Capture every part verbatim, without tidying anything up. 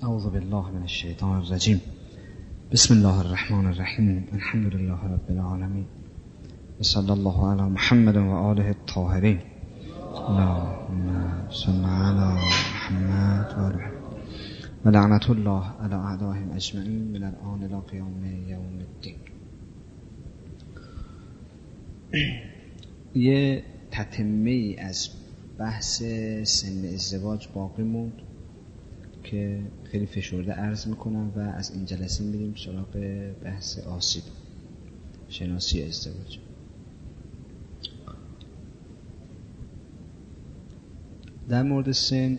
اعوذ بالله من الشیطان الرجیم. بسم الله الرحمن الرحیم. الحمد لله رب العالمین و صلی الله علی محمد و آله الطاهرین. اللهم صل علی محمد و آله و لعنت الله علی اعدائهم اجمعین من الان الی قیام یوم الدین. یه تتمه ای از بحث سن ازدواج باقی موند که خیلی فشرده عرض میکنم و از این جلسه میریم سراغ بحث آسیب شناسی ازدواج. در مورد سن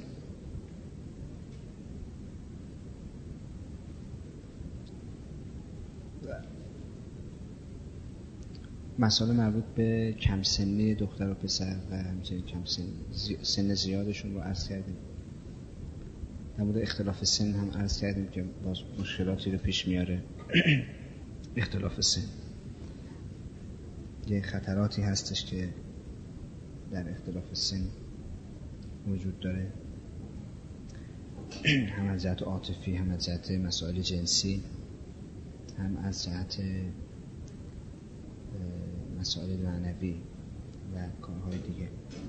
مسائل مربوط به کم سنی دختر و پسر و همچنین کم سن سن زیادشون رو عرض کردیم. در مورد اختلاف سن هم عرض کردیم که باز مشکلاتی رو پیش میاره. اختلاف سن یه خطراتی هستش که در اختلاف سن وجود داره، هم از جهت عاطفی، هم از جهت مسائل جنسی، هم از جهت مسائل معنوی و کارهای دیگه.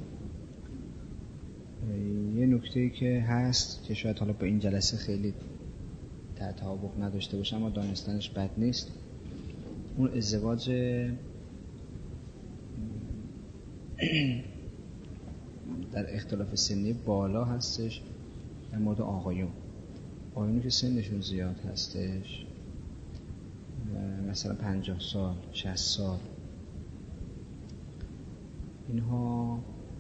یه نکته‌ای که هست که شاید حالا با این جلسه خیلی تطابق نداشته باشه اما دانستنش بد نیست، اون ازدواج در اختلاف سنی بالا هستش. در مورد آقایون آقایونی که سنشون زیاد هستش، مثلا پنجاه سال، شصت سال، اینها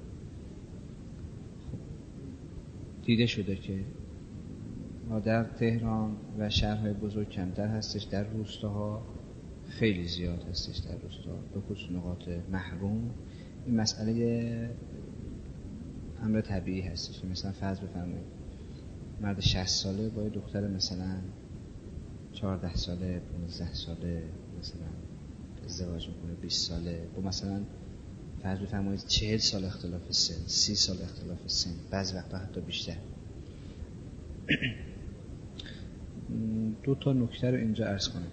دیده شده که در تهران و شهرهای بزرگ کمتر هستش، در روستاها خیلی زیاد هستش. در روستاها به خصوص نقاط محروم این مسئله امر طبیعی هستش که مثلا فرض بفرمایید مرد شصت ساله با دختر مثلا چهارده ساله، پانزده ساله مثلا ازدواج میکنه، بیست ساله، با مثلا فرض بفرمایید چهل سال اختلاف سن، سی سال اختلاف سن، بعضی وقتا حتی بیشتر. دو تا نکته رو اینجا عرض کنم.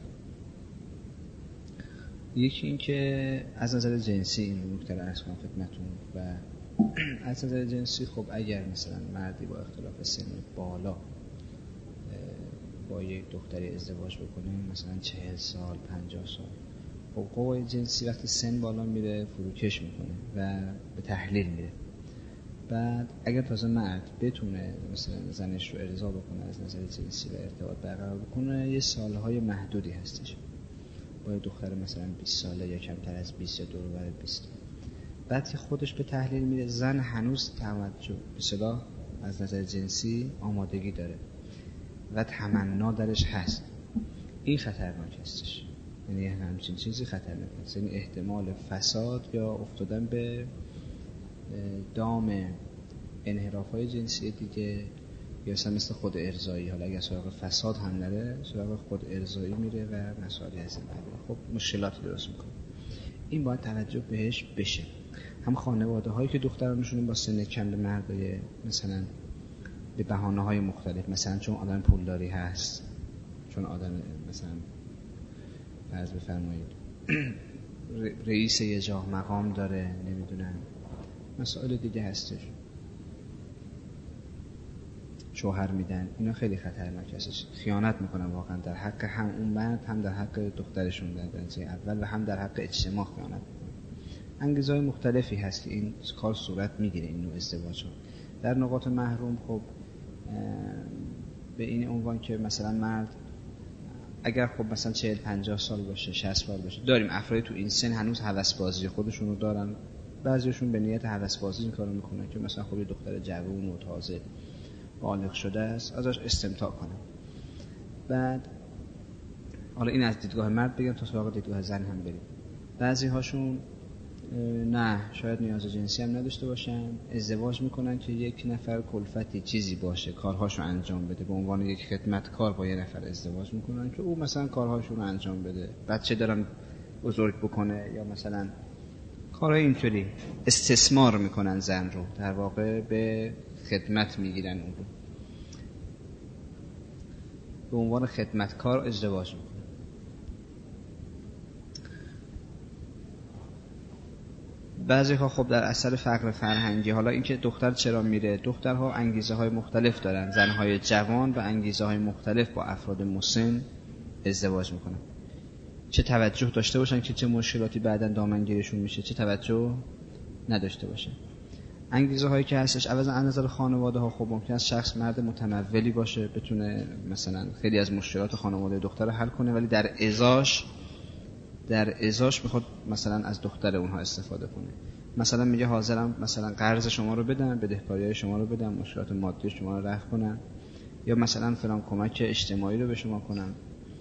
یکی این که از نظر جنسی این نکته رو عرض کنم خدمتتون. و از نظر جنسی خب اگر مثلا مردی با اختلاف سن بالا با یک دختری ازدواج بکنه، مثلا چهل سال، پنجاه سال، خب قوای جنسی وقتی سن بالا میره فروکش میکنه و به تحلیل میره. بعد اگر تازه مرد بتونه مثلا زنش رو ارضا بکنه از نظر جنسی و ارتباط برقرار بکنه، یه سالهای محدودی هستش با دختر مثلا بیست ساله یا کمتر از بیست یا دور و بر بیست. بعد که خودش به تحلیل میره، زن هنوز توجه به اصطلاح از نظر جنسی آمادگی داره و تمنا درش هست، این خطرناک هستش. یعنی همچین چیزی خطرناک هست، یعنی احتمال فساد یا افتادن به دام انحراف‌های جنسی دیگه، یا مثلا مثل خود ارضایی. حالا اگر سراغ فساد هم نره، سراغ خود ارضایی میره و مسائلی از این قبیل، خب مشکلاتی درست میکنه. این باید توجه بهش بشه. هم خانواده هایی که دخترانشون با سن کم به مردای مثلا به بهانه های مختلف، مثلا چون آدم پولداری هست، چون آدم مثلا فرض بفرمایید رئیس یه جا مقام داره، نمیدونم مسائل دیگه هستش، شوهر میدن، اینا خیلی خطرناک هستش. خیانت میکنن واقعا در حق هم اون مرد، هم در حق دخترشون در درجه اول و هم در حق اجتماع خیانت میکنن. انگیزهای مختلفی هست که این کار صورت میگیره. این نوع ازدواج ها در نقاط محروم خب به این عنوان که مثلا مرد اگر خب مثلا چهل پنجاه سال باشه، شصت سال باشه، داریم افرادی تو این سن هنوز هوسبازی خودشون رو دارن، بعضیشون به نیت هوسبازی این کارو میکنن که مثلا خب یه دختر جوون و تازه بالغ شده است ازش استمتاع کنن. بعد حالا این از دیدگاه مرد بگم تا سراغ دیدگاه زن هم بریم. بعضی هاشون نه، شاید نیاز جنسی هم نداشته باشن، ازدواج میکنن که یک نفر کلفتی چیزی باشه کارهاشو انجام بده، به عنوان یک خدمتکار با یک نفر ازدواج میکنن که او مثلا کارهاشو رو انجام بده، بچه دارن بزرگ بکنه، یا مثلا کارهای اینطوری استثمار میکنن زن رو، در واقع به خدمت میگیرن اون رو. به عنوان خدمتکار ازدواج میکنه. بعضی ها خب در اثر فقر فرهنگی، حالا اینکه دختر چرا میره، دخترها انگیزه های مختلف دارن، زنهای جوان و انگیزه های مختلف با افراد مسن ازدواج میکنن. چه توجه داشته باشن که چه مشکلاتی بعداً دامنگیرشون میشه، چه توجه نداشته باشن. انگیزه هایی که هستش عوض از نظر خانواده ها، خب ممکن است شخص مرد متمولی باشه، بتونه مثلا خیلی از مشکلات خانواده دختر حل کنه، ولی در ازاش در ازاش میخواد مثلا از دختر اونها استفاده کنه. مثلا میگه حاضرم مثلا قرض شما رو بدم، بدهکاری شما رو بدم، مشکلات مادی شما رو رفع کنم، یا مثلا فلان کمک اجتماعی رو به شما کنم،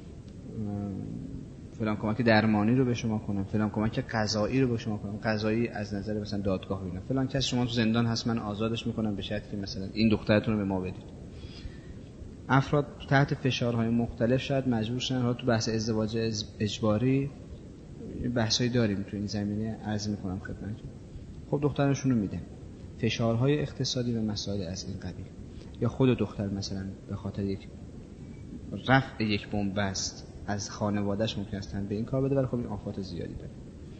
فلان کمک درمانی رو به شما کنم، فلان کمک قضایی رو به شما کنم. قضایی از نظر مثلا دادگاه اینا، فلان کس شما تو زندان هست من آزادش میکنم به شرطی که مثلا این دخترتون رو به ما بدید. افراد تحت فشارهای مختلف شاید مجبور شدن. حالا تو بحث ازدواج اجباری بحثایی داریم تو این زمینه، عرض میکنم خدمتتون. خب دخترشون رو میدن، فشارهای اقتصادی و مسائل از این قبیل، یا خود دختر مثلا به خاطر یک رفع یک بن‌بست از خانوادهش ممکن است به این کار بده، ولی خب این آفات زیادی داره.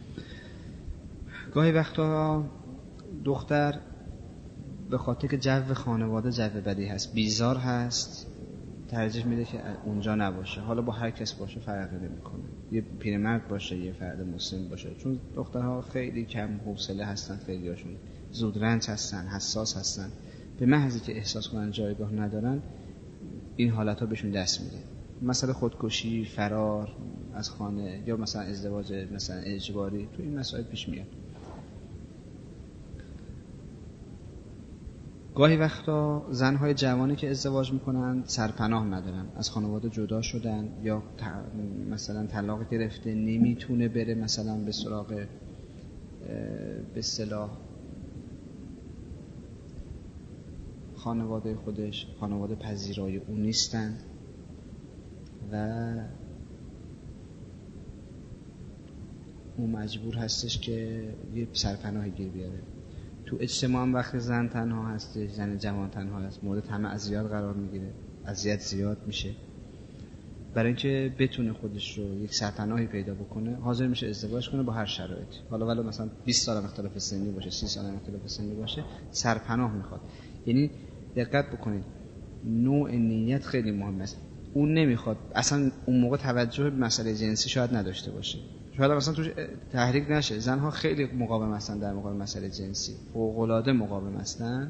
گاهی وقتا دختر به خاطر که جو خانواده جو بدی هست، بیزار هست، ترجیح میده که اونجا نباشه. حالا با هر کس باشه فرقی نمیکنه، یه پیرمرد باشه یه فرد مسن باشه، چون دخترها خیلی کم حوصله هستن، خیلی هاشون زودرنج هستن، حساس هستن. به محضی که احساس کنن جایگاه ندارن این حالت ها بهشون دست میده. مثلا خودکشی، فرار از خانه، یا مثلا ازدواج مثلا اجباری، تو این مسائل پیش میاد. گاهی وقتا زنهای جوانی که ازدواج میکنن سرپناه ندارن، از خانواده جدا شدن، یا مثلا طلاق گرفته، نمیتونه بره مثلا به سراغ به اصطلاح خانواده خودش، خانواده پذیرای اون نیستن و اون مجبور هستش که یه سرپناهی گیر بیاره. تو اجتماع هم وقتی زن تنها هستش، زن جوان تنها هست، مورد طمع زیاد قرار میگیره، اذیت زیاد میشه. برای اینکه بتونه خودش رو یک سرپناهی پیدا بکنه حاضر میشه ازدواج کنه با هر شرایطی. حالا ولی مثلا بیست سال اختلاف سنی باشه، سی سال اختلاف سنی باشه، سرپناه میخواد. یعنی دقت بکنید، نوع نیت خیلی مهم است. اون نمیخواد اصلا اون موقع توجه به مسئله جنسی شاید نداشته باشه، شاید مثلا توش تحریک نشه. زنها خیلی مقاوم هستن در مقابل مسئله جنسی، فوق‌العاده مقاوم هستن.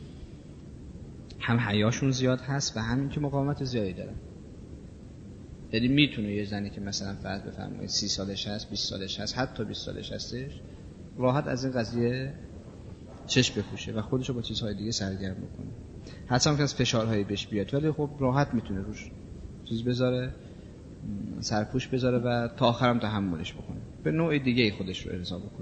هم حیاشون زیاد هست و همین که مقاومت زیادی دارن. یعنی میتونه یه زنی که مثلا فرض بفرمایید سی سالش هست، بیست سالش هست، حتی بیست سالش هستش، راحت از این قضیه چشم بپوشه و خودشو با چیزهای دیگه سرگرم بکنه. حتی ممکن است فشارهایی بهش بیاد، ولی خب راحت میتونه روش چیز بذاره، سرپوش بذاره و تا آخرم تحملش بکنه، به نوع دیگه خودش رو ارضا بکنه.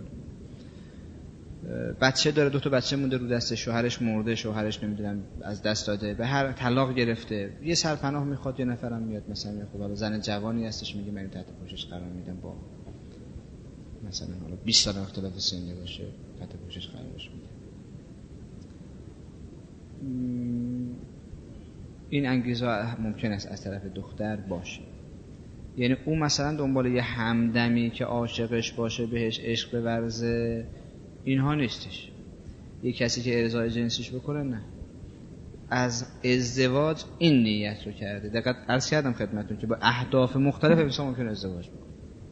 بچه داره، دو تا بچه مونده رو دست، شوهرش مرده، شوهرش نمیدونم از دست داده، به هر طلاق گرفته، یه سرپناه میخواد. یه نفرم میاد مثلا میگه خب زن جوانی هستش، میگه من تحت پوشش قرار میدم، با مثلا حالا بیست سال اختلاف سنی باشه تحت پوشش قرارش میده. این انگیزه ممکن است از طرف دختر باشه. یعنی اون مثلا دنبال یه همدمی که عاشقش باشه، بهش عشق بورزه، اینها نیستش. یه کسی که ارضای جنسیش بکنه، نه، از ازدواج این نیت رو کرده. دقیقاً عرض کردم خدمتتون که با اهداف مختلف انسان ممکنه ازدواج بکنه.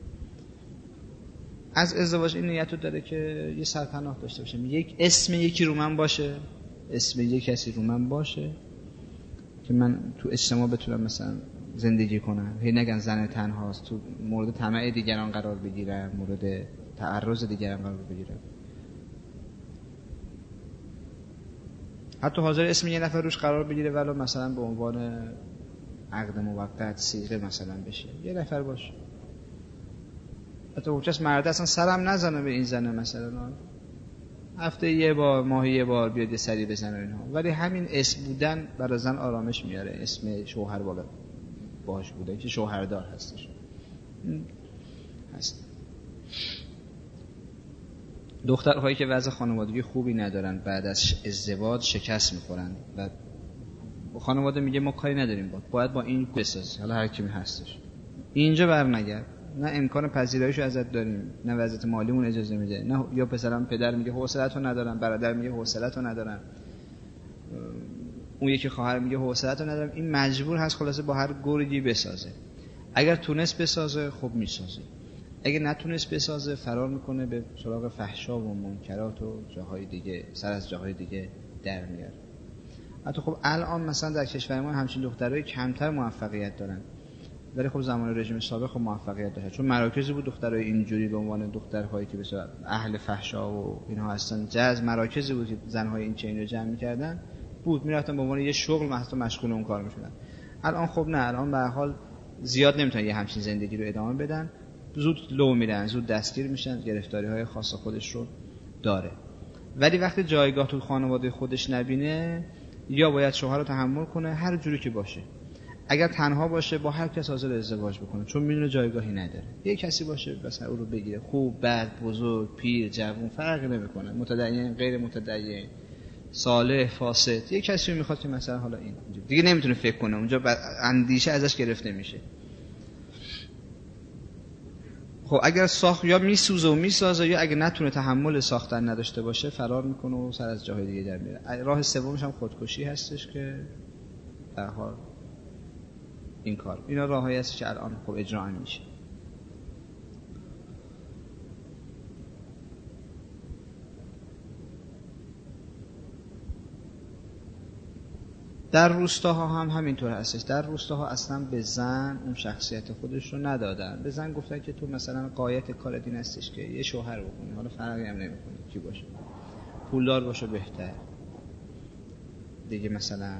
از ازدواج این نیت رو داره که یه سرپناه داشته باشه، یک اسم یکی رو من باشه، اسم یک کسی رو من باشه که من تو اجتماع بتونم مثلا زندگی کنم. هی نگن زن تنهاست، تو مورد طمع دیگران قرار بگیرم، مورد تعرض دیگران قرار بگیرم. حتی حاضر اسم یه نفر روش قرار بگیره ولو مثلا به عنوان عقد موقت صیغه مثلا بشه، یه نفر باشه. حتی اونجاست مرد اصلا سرم نزنه به این زنه، مثلا هفته یه بار، ماهی یه بار بیاد یه سری بزنه اینها، ولی همین اسم بودن برای زن آرامش میاره. اسم شوهر بالا باش بوده که شوهردار هستش هست. دخترهایی که وضع خانوادگی خوبی ندارن بعد از ازدواج شکست میخورن و خانواده میگه ما کاری نداریم با باید با این بسازی، حالا هر کی هستش اینجا برنگرد، نه امکان پذیراییشو ازت داریم، نه وضعیت مالیمون اجازه میده، نه یا پسرم پدر میگه حوصله‌تو ندارم، برادر میگه حوصله‌تو ندارم، اون یکی خواهر میگه حوصله‌تو ندارم، این مجبور هست خلاصه با هر گرگی بسازه. اگر تونست بسازه خب میسازه، اگه نتونست بسازه فرار میکنه به سراغ فحشا و منکرات و جاهای دیگه، سر از جاهای دیگه در میاره. حتی خب الان مثلا در کشور ما همچین دخترای کمتر موفقیت دارن، ولی خب زمان رژیم سابق خب موفقیت داشت، چون مراکزی بود دخترای اینجوری به عنوان دخترهایی که بسیار اهل فحشا و اینها هستن، جز مراکزی بود که زنهای این چین رو جمع می‌کردن بود، میرفتن به عنوان یه شغل مثلا مشغول اون کار می‌شدن. الان خب نه، الان به هر حال زیاد نمیتونن یه همچین زندگی رو ادامه بدن، زود لو میرن، زود دستگیر میشن، گرفتاری‌های خاص خودش رو داره. ولی وقتی جایگاه تو خانواده خودش نبینه، یا باید شوهر رو تحمل کنه هر جوری که باشه، اگر تنها باشه با هر کس حاضر ازدواج بکنه، چون میدونه جایگاهی نداره. یه کسی باشه مثلا او رو بگیره، خوب، بد، بزرگ، پیر، جوان فرقی نمیکنه، متدین، غیر متدین، صالح، فاسد، یه کسی رو میخواد که مثلا حالا این دیگه نمیتونه فکر کنه، اونجا اندیشه ازش گرفته میشه. خب اگر ساخت یا میسوزه و میسازه، یا اگه نتونه تحمل ساختن نداشته باشه فرار میکنه و سر از جاهای دیگه در میره. راه سومش هم خودکشی هستش که در حال این کار، اینا راههایی هست که الان خب اجرا میشه. در روستاها هم همینطور هستش. در روستاها اصلا به زن اون شخصیت خودش رو ندادن، به زن گفتن که تو مثلا غایت کار دین هستش که یه شوهر بکنی، حالا فرقی هم نمیکنه کی باشه، پولدار باشه بهتر دیگه. مثلا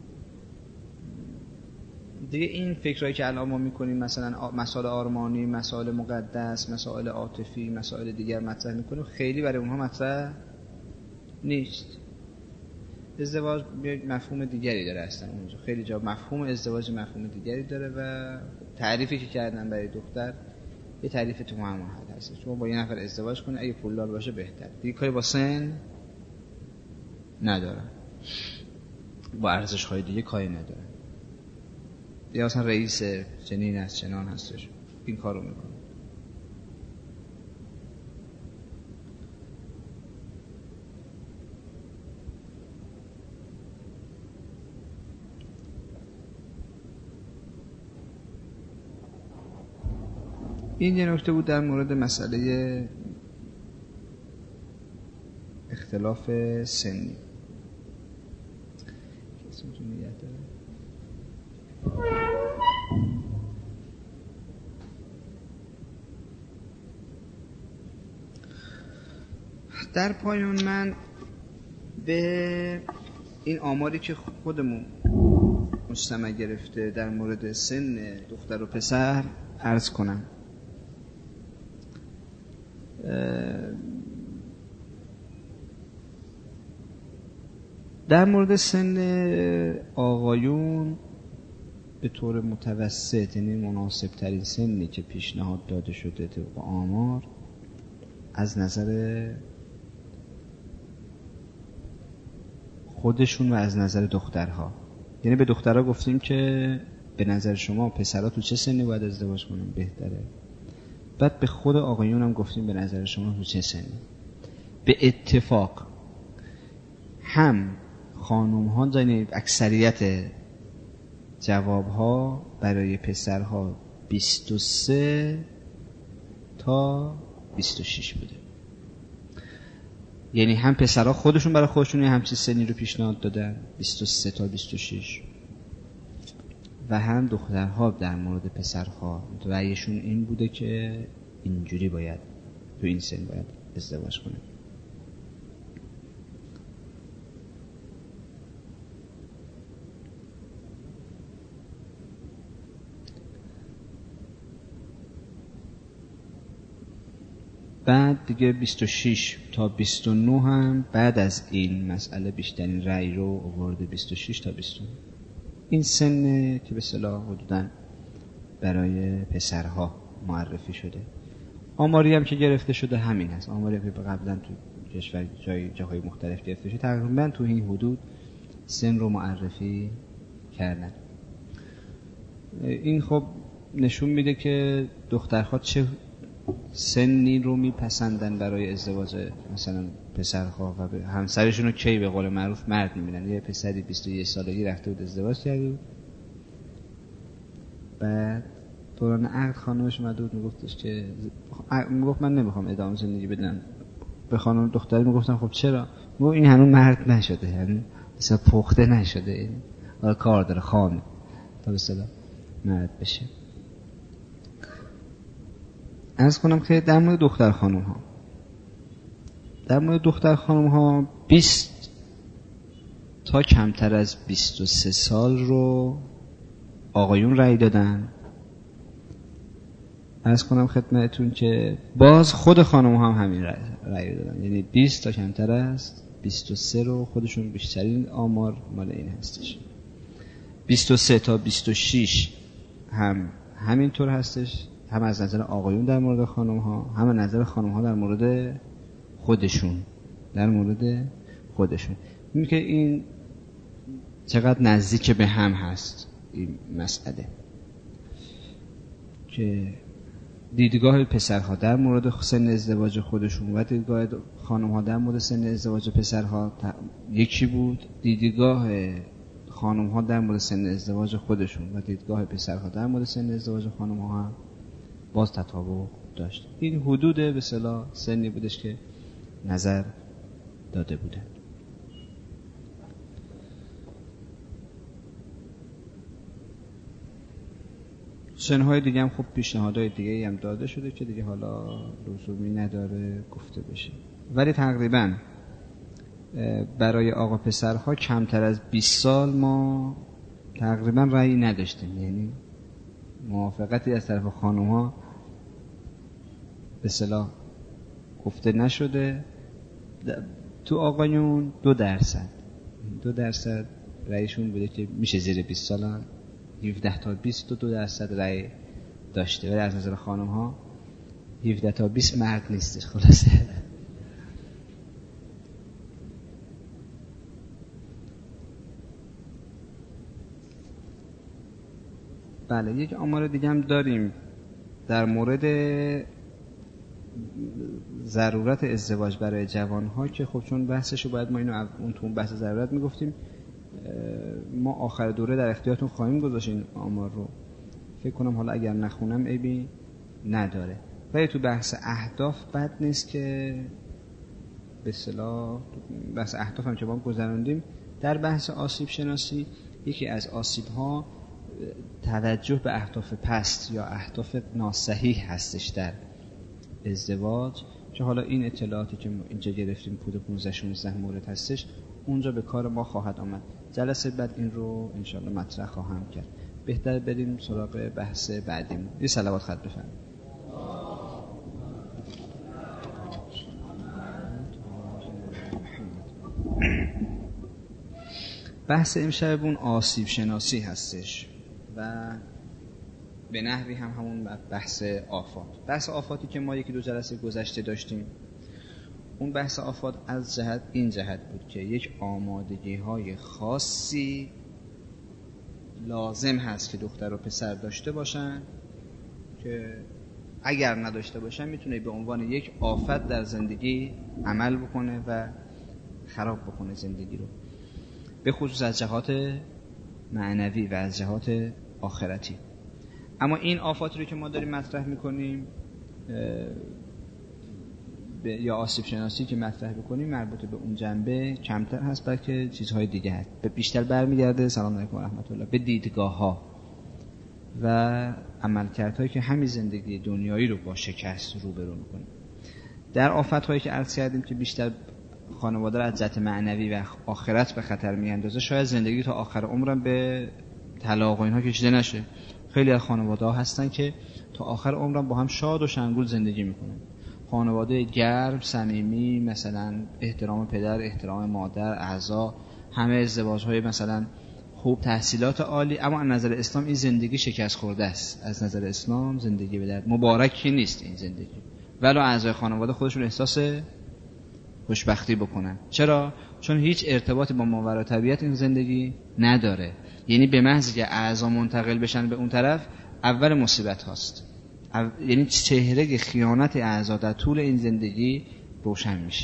دیگه این فکرایی که الان ما میکنیم، مثلا مسائل آرمانی، مسائل مقدس، مسائل عاطفی، مسائل دیگر مطرح میکنیم، خیلی برای اونها مطرح نیست. ازدواج یک مفهوم دیگری داره اصلا اونجا، خیلی جا مفهوم ازدواج مفهوم دیگری داره و تعریفی که کردن برای دختر یه تعریف تو همون حد هست. شما با یه نفر ازدواج کنه، اگه پولدار باشه بهتر، دیگه کاری با سن نداره، با ارزش‌های دیگه کاری نداره، یا اصلا رئیس چنین است چنان هستش این کارو میکنه. این یه نکته بود در مورد مسئله اختلاف سنی. در پایان من به این آماری که خودمون مجتمع گرفته در مورد سن دختر و پسر عرض کنم. در مورد سن آقایون به طور متوسط، یعنی مناسب ترین سنی که پیشنهاد داده شده طبق آمار از نظر خودشون و از نظر دخترها، یعنی به دخترها گفتیم که به نظر شما پسرها تو چه سنی باید ازدواج کنن بهتره، بعد به خود آقایون هم گفتیم به نظر شما تو چه سنی. به اتفاق هم خانوم ها، یعنی اکثریت جواب ها برای پسرها بیست و سه تا بیست و شش بوده، یعنی هم پسرها خودشون برای خودشون همچین سنی رو پیشنهاد دادن بیست و سه تا بیست و شش، و هم دخترها در مورد پسرها رأیشون این بوده که اینجوری باید تو این سن باید ازدواج کنه. بعد دیگه بیست و شش تا بیست و نه هم بعد از این مسئله بیشترین رأی رو آورده، بیست و شش تا بیست و نه. این سن که به اصطلاح حدوداً برای پسرها معرفی شده. آماری هم که گرفته شده همین هست، آماری که قبلا تو کشور جای جاهای مختلف گرفته شده تقریبا تو این حدود سن رو معرفی کردن. این خب نشون میده که دخترها چه سنی رو میپسندن برای ازدواج مثلا پسرها و همسرشون رو کی به قول معروف مرد میبینن. یه پسری بیست و یک سالگی رفته بود ازدواج کرده، بعد دوران عقد خانمش اومده بود میگفتش که میگفت من نمیخوام ادامه زندگی بدم. به خانم دختری میگفتم خب چرا؟ میگفت این هنوز مرد نشده، یعنی مثلا پخته نشده، حالا کار داره خانم تا به اصطلاح مرد بشه. عرض کنم که در مورد دختر خانم ها در مورد دختر خانم ها بیست تا کمتر از بیست و سه سال رو آقایون رأی دادن. عرض کنم خدمتتون که باز خود خانم ها هم همین رأی دادن، یعنی بیست تا کمتر از بیست و سه رو خودشون بیشترین آمار مال این هستش. بیست و سه تا بیست و شش هم همینطور هستش، هم از نظر آقایون در مورد خانم ها، هم از نظر خانم ها در مورد خودشون در مورد خودشون این که این چقدر نزدیک به هم هست این مسئله، که دیدگاه پسرها در مورد سن ازدواج خودشون و دیدگاه خانم ها در مورد سن ازدواج پسرها یکی بود. دیدگاه خانم ها در مورد سن ازدواج خودشون و دیدگاه پسرها در مورد سن ازدواج خانم ها هم باز تطابق داشت. این حدود به اصطلاح سنی بودش که نظر داده بودن. سنهای دیگه هم خب پیشنهادهای دیگه هم داده شده که دیگه حالا لزومی نداره گفته بشه، ولی تقریبا برای آقا پسرها کمتر از بیست سال ما تقریبا رأی نداشتیم، یعنی موافقتی از طرف خانم ها به اصطلاح گفته نشده. تو آقایون دو درصد دو درصد رأیشون بوده که میشه زیر بیست سالن، هفده تا بیست و دو درصد رأی داشته، ولی از نظر خانم ها هفده تا بیست مرد نیستش. خلاصه بله، یک آمار دیگه هم داریم در مورد ضرورت ازدواج برای جوانها که خب چون بحثشو باید ما اینو اون تو بحث ضرورت میگفتیم، ما آخر دوره در اختیارتون خواهیم گذاشت این آمار رو. فکر کنم حالا اگر نخونم عیبی نداره، ولی تو بحث اهداف بد نیست که به اصطلاح بحث اهداف هم که ما گذراندیم. در بحث آسیب شناسی یکی از آسیب ها توجه به اهداف پست یا اهداف ناصحیح هستش در ازدواج، که حالا این اطلاعاتی که ما اینجا گرفتیم پود پانزده شانزده مورد هستش، اونجا به کار ما خواهد آمد. جلسه بعد این رو انشاءالله مطرح خواهم کرد. بهتر بریم سراغ بحث بعدیم. یه صلوات خط بفرمایید. بحث امشبمون آسیب شناسی هستش و به نحوی هم همون بحث آفات. بحث آفاتی که ما یکی دو جلسه گذشته داشتیم، اون بحث آفات از جهت این جهت بود که یک آمادگی های خاصی لازم هست که دختر و پسر داشته باشن که اگر نداشته باشن میتونه به عنوان یک آفت در زندگی عمل بکنه و خراب بکنه زندگی رو، به خصوص از جهات معنوی و از جهات آخرتی. اما این آفاتی رو که ما داریم مطرح میکنیم یا آسیب شناسی که مطرح بکنیم مربوط به اون جنبه کمتر هست، بلکه چیزهای دیگه هست. به بیشتر برمیگرده سلام علیکم و رحمت الله به دیدگاه ها و عملکردهایی که همین زندگی دنیایی رو با شکست روبرو میکنه. در آفت هایی که عرض کردیم که بیشتر خانواده را از جهت معنوی و آخرت به خطر میاندازه، شاید زندگی تا آخر عمرم به طلاق و اینها کشیده نشه. خیلی از خانواده ها هستن که تا آخر عمرم با هم شاد و شنگول زندگی میکنن، خانواده گرم صمیمی، مثلا احترام پدر، احترام مادر، اعضا، همه ازدواج های مثلا خوب، تحصیلات عالی. اما از نظر اسلام این زندگی شکست خورده است. از نظر اسلام زندگی به درد مبارکی نیست این زندگی، ولو اعضای خانواده خودشون احساس خوشبختی بکنن. چرا؟ چون هیچ ارتباطی با ماورای طبیعت این زندگی نداره. یعنی به محض که اعضا منتقل بشن به اون طرف اول مصیبت هاست. یعنی چهره خیانت اعضا در طول این زندگی روشن میشه.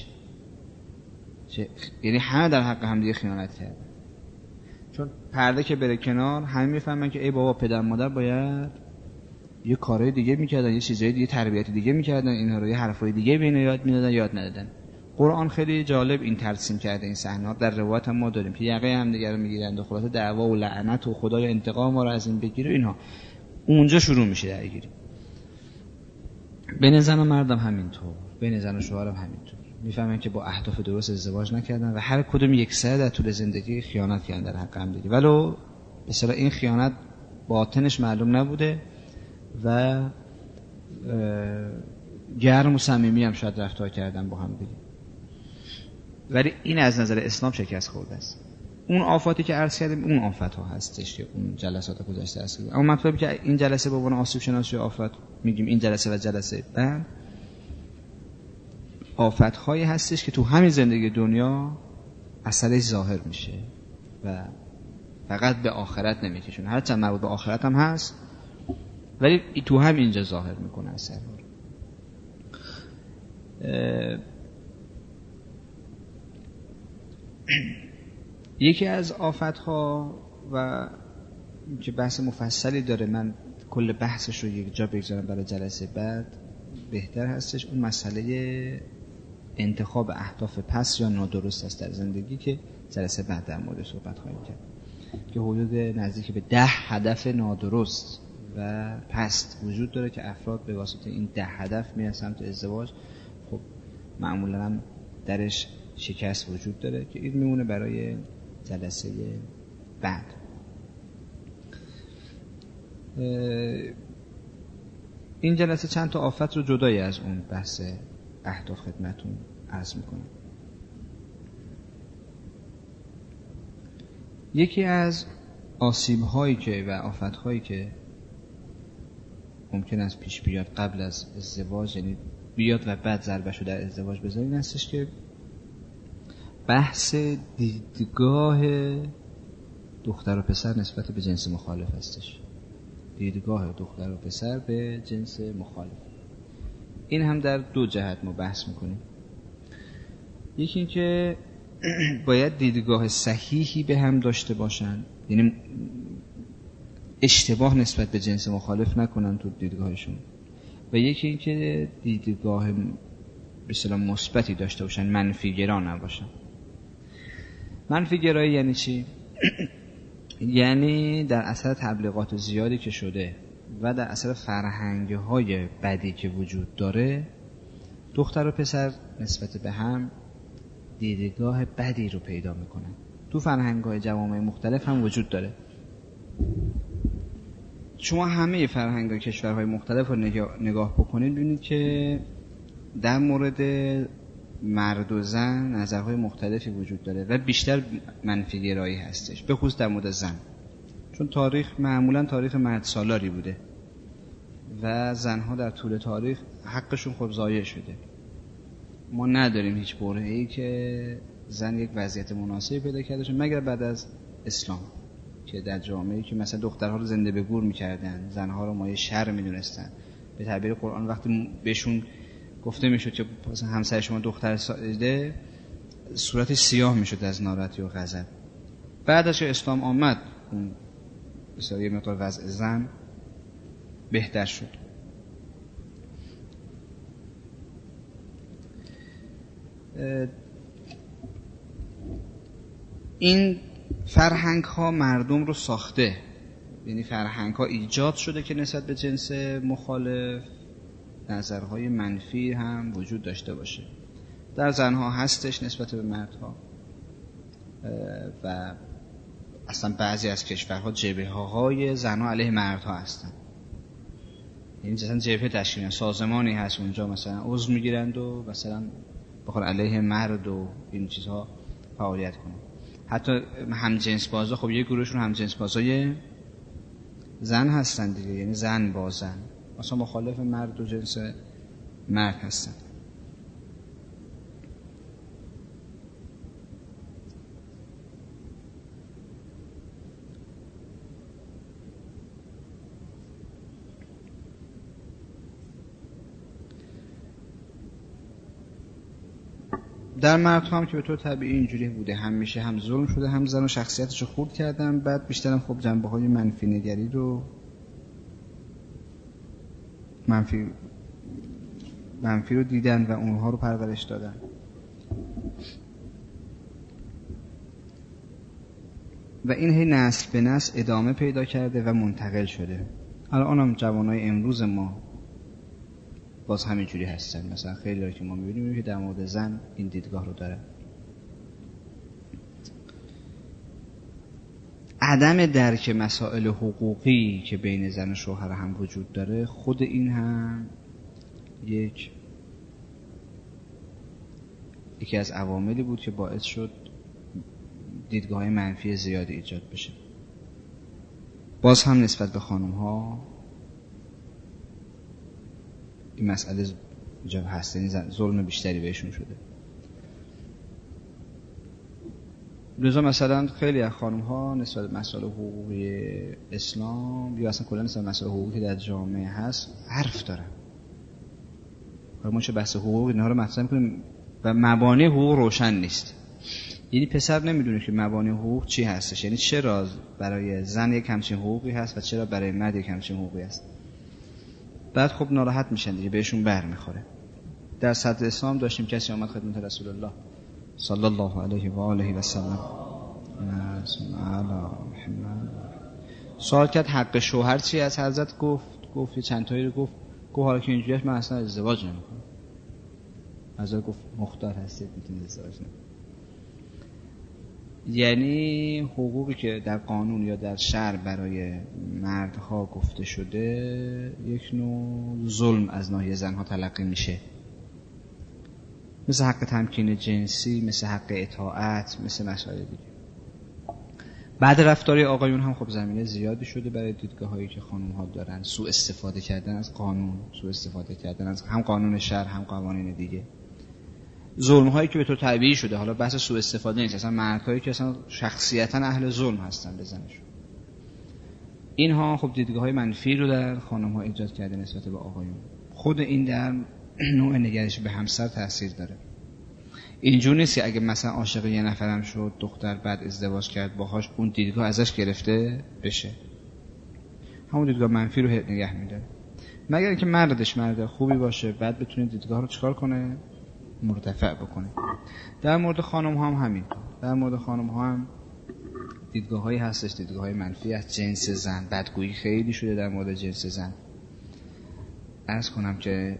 یعنی همه در حق هم دیگه خیانت کردن. چون پرده که بره کنار همه میفهمن که ای بابا پدر مادر باید یه کارهای دیگه میکردن، یه چیزهای دیگه، تربیت دیگه میکردن، اینها رو یه حرفای دیگه بین یاد میدادن یاد ندادن. قرآن خیلی جالب این ترسیم کرده این صحنه ها. در روایت هم ما داریم که یقه هم دیگه رو میگیرند و خلاصه دعوا و لعنت و خدای انتقام ما رو از این بگیره. اینها اونجا شروع میشه درگیری. بین زن و مردم همینطور، بین زن و شوهر هم همینطور. میفهمن که با اهداف درست ازدواج نکردن و هر کدوم یکسره در طول زندگی خیانت کردن در حق هم دیگه، ولو به اصطلاح این خیانت باطنش معلوم نبوده و گرم و صمیمی هم شاید رفتار کردن با هم دیگه، ولی این از نظر اسلام شکست خورده است. اون آفاتی که عرض کردیم اون آفت ها هستش که اون جلسات گذشته است. اما مطلبی که این جلسه به عنوان آسیب شناسی آفت میگیم، این جلسه و جلسه بعد آفت هایی هستش که تو همین زندگی دنیا اثرش ظاهر میشه و فقط به آخرت نمیکشونه، هرچند مربوط به آخرت هم هست ولی تو هم اینجا ظاهر میکنه اثر. یکی از آفت ها و که بحث مفصلی داره، من کل بحثش رو یک جا بگذارم برای جلسه بعد بهتر هستش، اون مسئله انتخاب اهداف پس یا نادرست است در زندگی که جلسه بعد در مورد صحبت خواهیم کرد که حدود نزدیک به ده هدف نادرست و پست وجود داره که افراد به واسطه این ده هدف میرن سمت ازدواج. خب معمولا هم درش شکست وجود داره که این میمونه برای جلسه بعد. این جلسه چند تا آفت رو جدای از اون بحث اهداف خدمتون عرض میکنم. یکی از آسیب هایی که و آفت هایی که ممکن است پیش بیاد قبل از ازدواج، یعنی بیاد و بعد ضربه‌شو در ازدواج بذارین، هستش که بحث دیدگاه دختر و پسر نسبت به جنس مخالف هستش. دیدگاه دختر و پسر به جنس مخالف. این هم در دو جهت ما بحث میکنیم. یکی این که باید دیدگاه صحیحی به هم داشته باشن، یعنی اشتباه نسبت به جنس مخالف نکنن تو دیدگاهشون، و یکی این که دیدگاه به اصطلاح مثبتی داشته باشن، منفی گرا نباشن. منفی گرایی یعنی چی؟ یعنی در اثر تبلیغات زیادی که شده و در اثر فرهنگ‌های بدی که وجود داره، دختر و پسر نسبت به هم دیدگاه بدی رو پیدا میکنن. تو فرهنگ‌های جوامع مختلف هم وجود داره. شما همه فرهنگ‌های کشورهای مختلف رو نگاه بکنید ببینید که در مورد مرد و زن نظرهای مختلفی وجود داره و بیشتر منفی گرایی هستش، به خصوص در مورد زن، چون تاریخ معمولا تاریخ مرد سالاری بوده و زنها در طول تاریخ حقشون خب ضایع شده. ما نداریم هیچ برهه‌ای که زن یک وضعیت مناسبی پیدا کرده باشه مگر بعد از اسلام، که در جامعه‌ای که مثلا دخترها رو زنده به گور می‌کردن، زنها رو مایه شر می‌دونستن. به تعبیر قرآن وقتی بهشون گفته میشد که مثلا همسر شما دختر ساده، صورتش سیاه میشد از ناراحتی و غضب. بعد از اسلام آمد اون بسیار یه مقدار وضع زن بهتر شد. این فرهنگ ها مردم رو ساخته، یعنی فرهنگ ها ایجاد شده که نسبت به جنس مخالف نظرهای منفی هم وجود داشته باشه. در زنها هستش نسبت به مردها و اصلا بعضی از کشورها جبهه‌های زنها علیه مردها هستن، یعنی مثلا جبهه تشکیل میدن، سازمانی هست اونجا مثلا عضو میگیرند و مثلا بخواد علیه مرد و این چیزها فعالیت کنن. حتی همجنس بازا، خب یه گروهشون همجنس بازای زن هستن دیگه، یعنی زن با زن، مثلا مخالف مرد و جنس مرد هستن. در مردها هم که به طور طبیعی اینجوری بوده، همیشه هم ظلم شده، هم زن و شخصیتش رو خورد کردن. بعد بیشترم خب جنبه های منفی نگری رو منفی منفی رو دیدن و اونها رو پرورش دادن. و این هی نسل به نسل ادامه پیدا کرده و منتقل شده. الان هم جوانای امروز ما باز همینجوری هستن. مثلا خیلی هایی که ما میبینیم که در مورد زن این دیدگاه رو داره. عدم درک مسائل حقوقی که بین زن و شوهر هم وجود داره، خود این هم یک یکی از عواملی بود که باعث شد دیدگاه منفی زیادی ایجاد بشه. باز هم نسبت به خانم ها این مسئله ایجاب هست، یعنی ظلم بیشتری بهشون شده. لذا مثلا خیلی از خانم ها نسبت به مسائل حقوقی اسلام یا اصلا کلا نسبت به مسائل حقوقی در جامعه هست حرف دارن. حالا ما چه بحث حقوق اینها رو مطرح می‌کنیم و مبانی حقوق روشن نیست. یعنی پسر نمیدونه که مبانی حقوق چی هستش، یعنی چرا برای زن یک همچین حقوقی هست و چرا برای مرد یک همچین حقوقی هست. بعد خب ناراحت میشن دیگه، بهشون بر میخوره. در صدر اسلام داشتیم کسی آمد خدمت رسول الله صلی الله علیه و آله و سلم سوال کرد حق شوهر چی از حضرت؟ گفت گفت چند تایی رو گفت گفت حالا که اینجوریه من اصلا ازدواج نمیکنم. حضرت گفت مختار هستید میتونید ازدواج نکنید. یعنی حقوقی که در قانون یا در شرع برای مردها گفته شده یک نوع ظلم از ناحیه زنها تلقی میشه، مثل حق تمکین جنسی، مثل حق اطاعت، مثل مسائل دیگه. بعد رفتاری آقایون هم خب زمینه زیادی شده برای دیدگاه هایی که خانم ها دارن، سوء استفاده کردن از قانون، سوء استفاده کردن از هم قانون شرع هم قوانین دیگه. ظلم هایی که به طور طبیعی شده، حالا بحث سوء استفاده نیست، اصلا مردهایی که اصلا شخصیتا اهل ظلم هستن به زنشون. اینها خب دیدگاه های منفی رو در خانم ها ایجاد کرده نسبت به آقایون. خود این در نوع نگرش به همسر تاثیر داره. اینجور نیست اگه مثلا عاشق یه نفرم شد، دختر بعد ازدواج کرد باهاش، اون دیدگاه ازش گرفته بشه. همون دیدگاه منفی رو نگه میداره. مگر اینکه مردش مرد خوبی باشه، بعد بتونه دیدگاه رو چکار کنه؟ مرتفع بکنه. در مورد خانم ها هم همینطور. در مورد خانم ها هم دیدگاه هایی هستش، دیدگاه های منفی از جنس زن. بدگویی خیلی شده در مورد جنس زن. عرض کنم که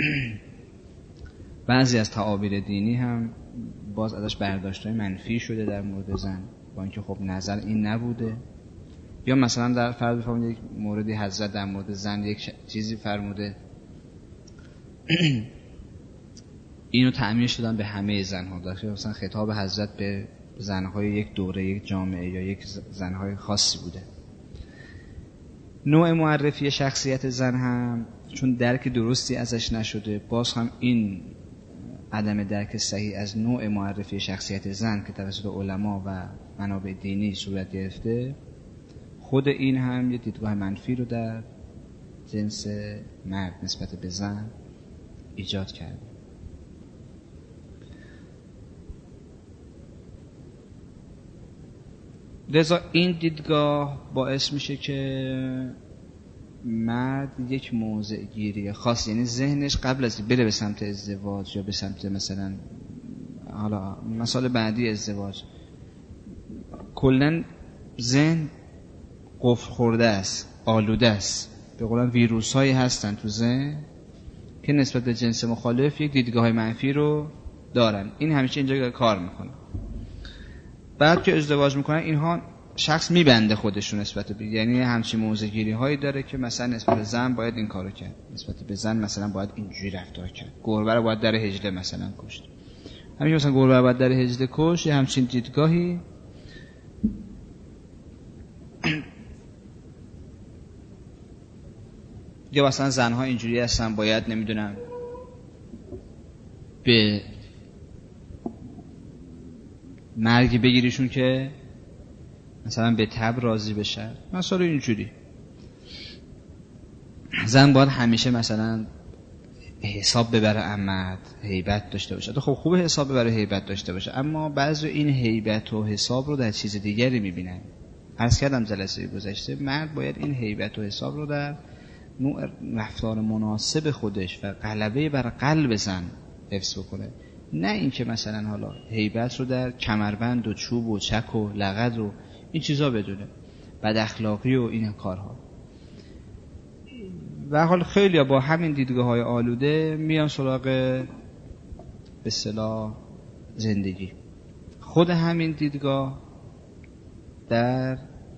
بعضی از تعابیر دینی هم باز ازش برداشت‌های منفی شده در مورد زن، با اینکه خب نظر این نبوده. یا مثلا در فرض بفرمایید یک موردی حضرت در مورد زن یک چیزی فرموده، اینو تعمیمش دادن به همه زن‌ها. داشته مثلا خطاب حضرت به زن‌های یک دوره، یک جامعه یا یک زن‌های خاصی بوده. نوع معرفی شخصیت زن هم چون درک درستی ازش نشده، باز هم این عدم درک صحیح از نوع معرفی شخصیت زن که توسط علما و منابع دینی صورت گرفته، خود این هم یه دیدگاه منفی رو در جنس مرد نسبت به زن ایجاد کرده. لذا این دیدگاه باعث میشه که مرد یک موضع گیری خاص، یعنی ذهنش قبل از بره به سمت ازدواج یا به سمت مثلا حالا مسائل بعدی ازدواج، کلن ذهن قفل خورده است، آلوده است. به قولن ویروس هایی هستن تو ذهن که نسبت به جنس مخالف یک دیدگاه های منفی رو دارن. این همیشه اینجا کار میکنه. بعد که ازدواج میکنن اینها شخص میبنده خودش رو نسبت به، یعنی همچین موضع‌گیری هایی داره که مثلا نسبت به زن باید این کارو کرد، نسبت به زن مثلا باید اینجوری رفتار کرد، گربه رو باید در هجله مثلا کشت. همین مثلا گربه رو باید در هجله کشت، همچین دیدگاهی یا مثلا زنها اینجوری هستن باید نمیدونم به مرگ بگیریشون که مثلا به تب راضی بشن، مثلا اینجوری. زن باید همیشه مثلا حساب ببره عمد، هیبت داشته باشه. خب خوبه حساب ببره، هیبت داشته باشه، اما بعضی این هیبت و حساب رو در چیز دیگری میبینن. عرض کردم جلسه گذشته مرد باید این هیبت و حساب رو در نوع رفتار مناسب خودش و غلبه بر قلب زن حفظ بکنه، نه اینکه مثلا حالا هیبت رو در کمربند و چوب و چک و لغد و این چیزا بدونه، بد اخلاقی و این کارها. و حال خیلی با همین دیدگاه‌های آلوده میان سراغ به اصطلاح زندگی. خود همین دیدگاه در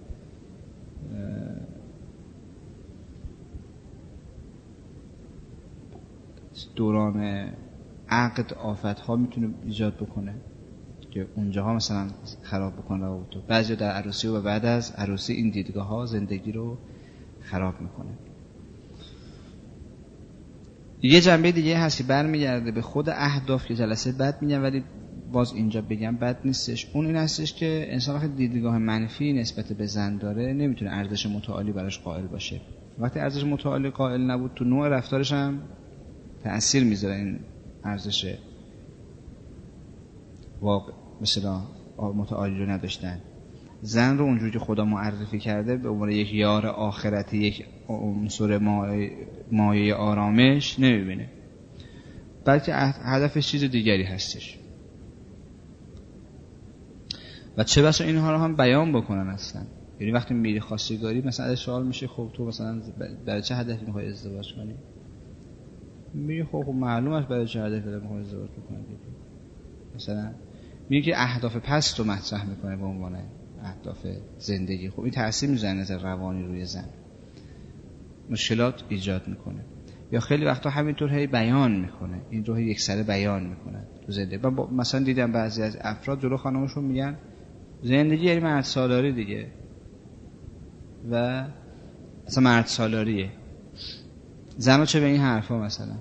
دوران عقد آفت‌ها میتونه ایجاد بکنه که اونجاها مثلا خراب بکنه روابط. بعضی در عروسی و بعد از عروسی این دیدگاه‌ها زندگی رو خراب میکنه. یه جنبه دیگه هست که برمیگرده به خود اهداف که جلسه بعد میگم، ولی باز اینجا بگم بد نیستش. اون این هستش که انسان وقتی دیدگاه منفی نسبت به زن داره نمیتونه ارزش متعالی براش قائل باشه. وقتی ارزش متعالی قائل نبود تو نوع رفتارش هم تأثیر میذاره. این ارزش واقع مثلا متعالی رو نداشتن. زن رو اونجوری که خدا معرفی کرده به عنوان یک یار آخرتی، یک عنصر مایه آرامش نمیبینه، بلکه هدفش چیز دیگری هستش. و چه بسا اینها رو هم بیان بکنن اصلا. یعنی وقتی میری خواستگاری مثلا ازش سوال میشه خب تو مثلا برای چه هدفی میخوای ازدواج کنی؟ میگه خب, خب معلوم است برای چه هدفی میخوای ازدواج بکنی. مثلا میگه که اهداف پست رو مطرح میکنه به عنوان اهداف زندگی. خب این تأثیر میذاره نظر روانی روی زن، مشکلات ایجاد میکنه. یا خیلی وقتا همینطور هی بیان میکنه، این رو یک سره بیان میکنه تو زندگی. من مثلا دیدم بعضی از افراد جلو خانمشون میگن زندگی یعنی مرد سالاری دیگه، و مثلا مرد سالاریه. زنو چه به این حرفا مثلا.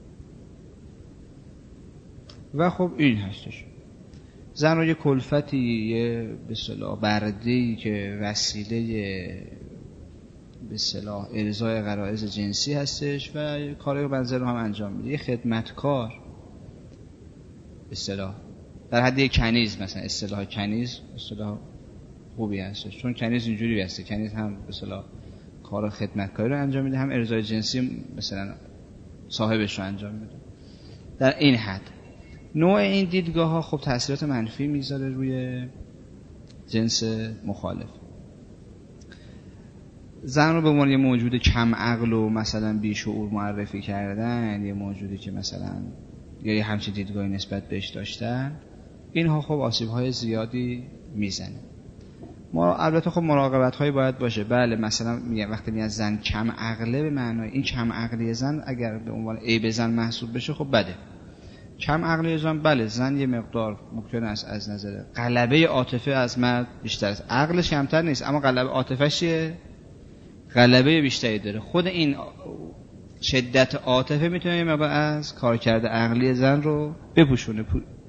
و خب این هستش، زن رو یه کلفتی، یه به اصطلاح برده‌ای که وسیله به اصطلاح ارضای غرایز جنسی هستش و کارهای بنظر رو هم انجام میده. یه خدمتکار به اصطلاح در حد یک کنیز. مثلا اصطلاح کنیز اصطلاح خوبی هستش، چون کنیز اینجوری هسته، کنیز هم به اصطلاح کار خدمتکاری رو انجام میده، هم ارضای جنسی مثلا صاحبش رو انجام میده. در این حد نوع این دیدگاه ها خب تأثیرات منفی میذاره روی جنس مخالف. زن رو به عنوان یه موجود کم عقل و مثلا بیشعور معرفی کردن، یه موجودی که مثلا یا یه همچین دیدگاهی نسبت بهش داشتن، اینها خب آسیب‌های زیادی میزنه. ما البته خب مراقبت هایی باید باشه. بله مثلا میگم وقتی میگن زن کم عقله، به معنای این کم عقلی زن اگر به عنوان عیب زن محسوب بشه خب بده. کم عقلی زن بله، زن یه مقدار ممکن است از نظر غلبه عاطفه از مرد بیشتر است. عقلش کمتر نیست اما غلبه عاطفه‌ش چیه؟ غلبه بیشتری داره. خود این شدت عاطفه میتونه یه مقدار از کارکرد عقلی زن رو بپوشونه.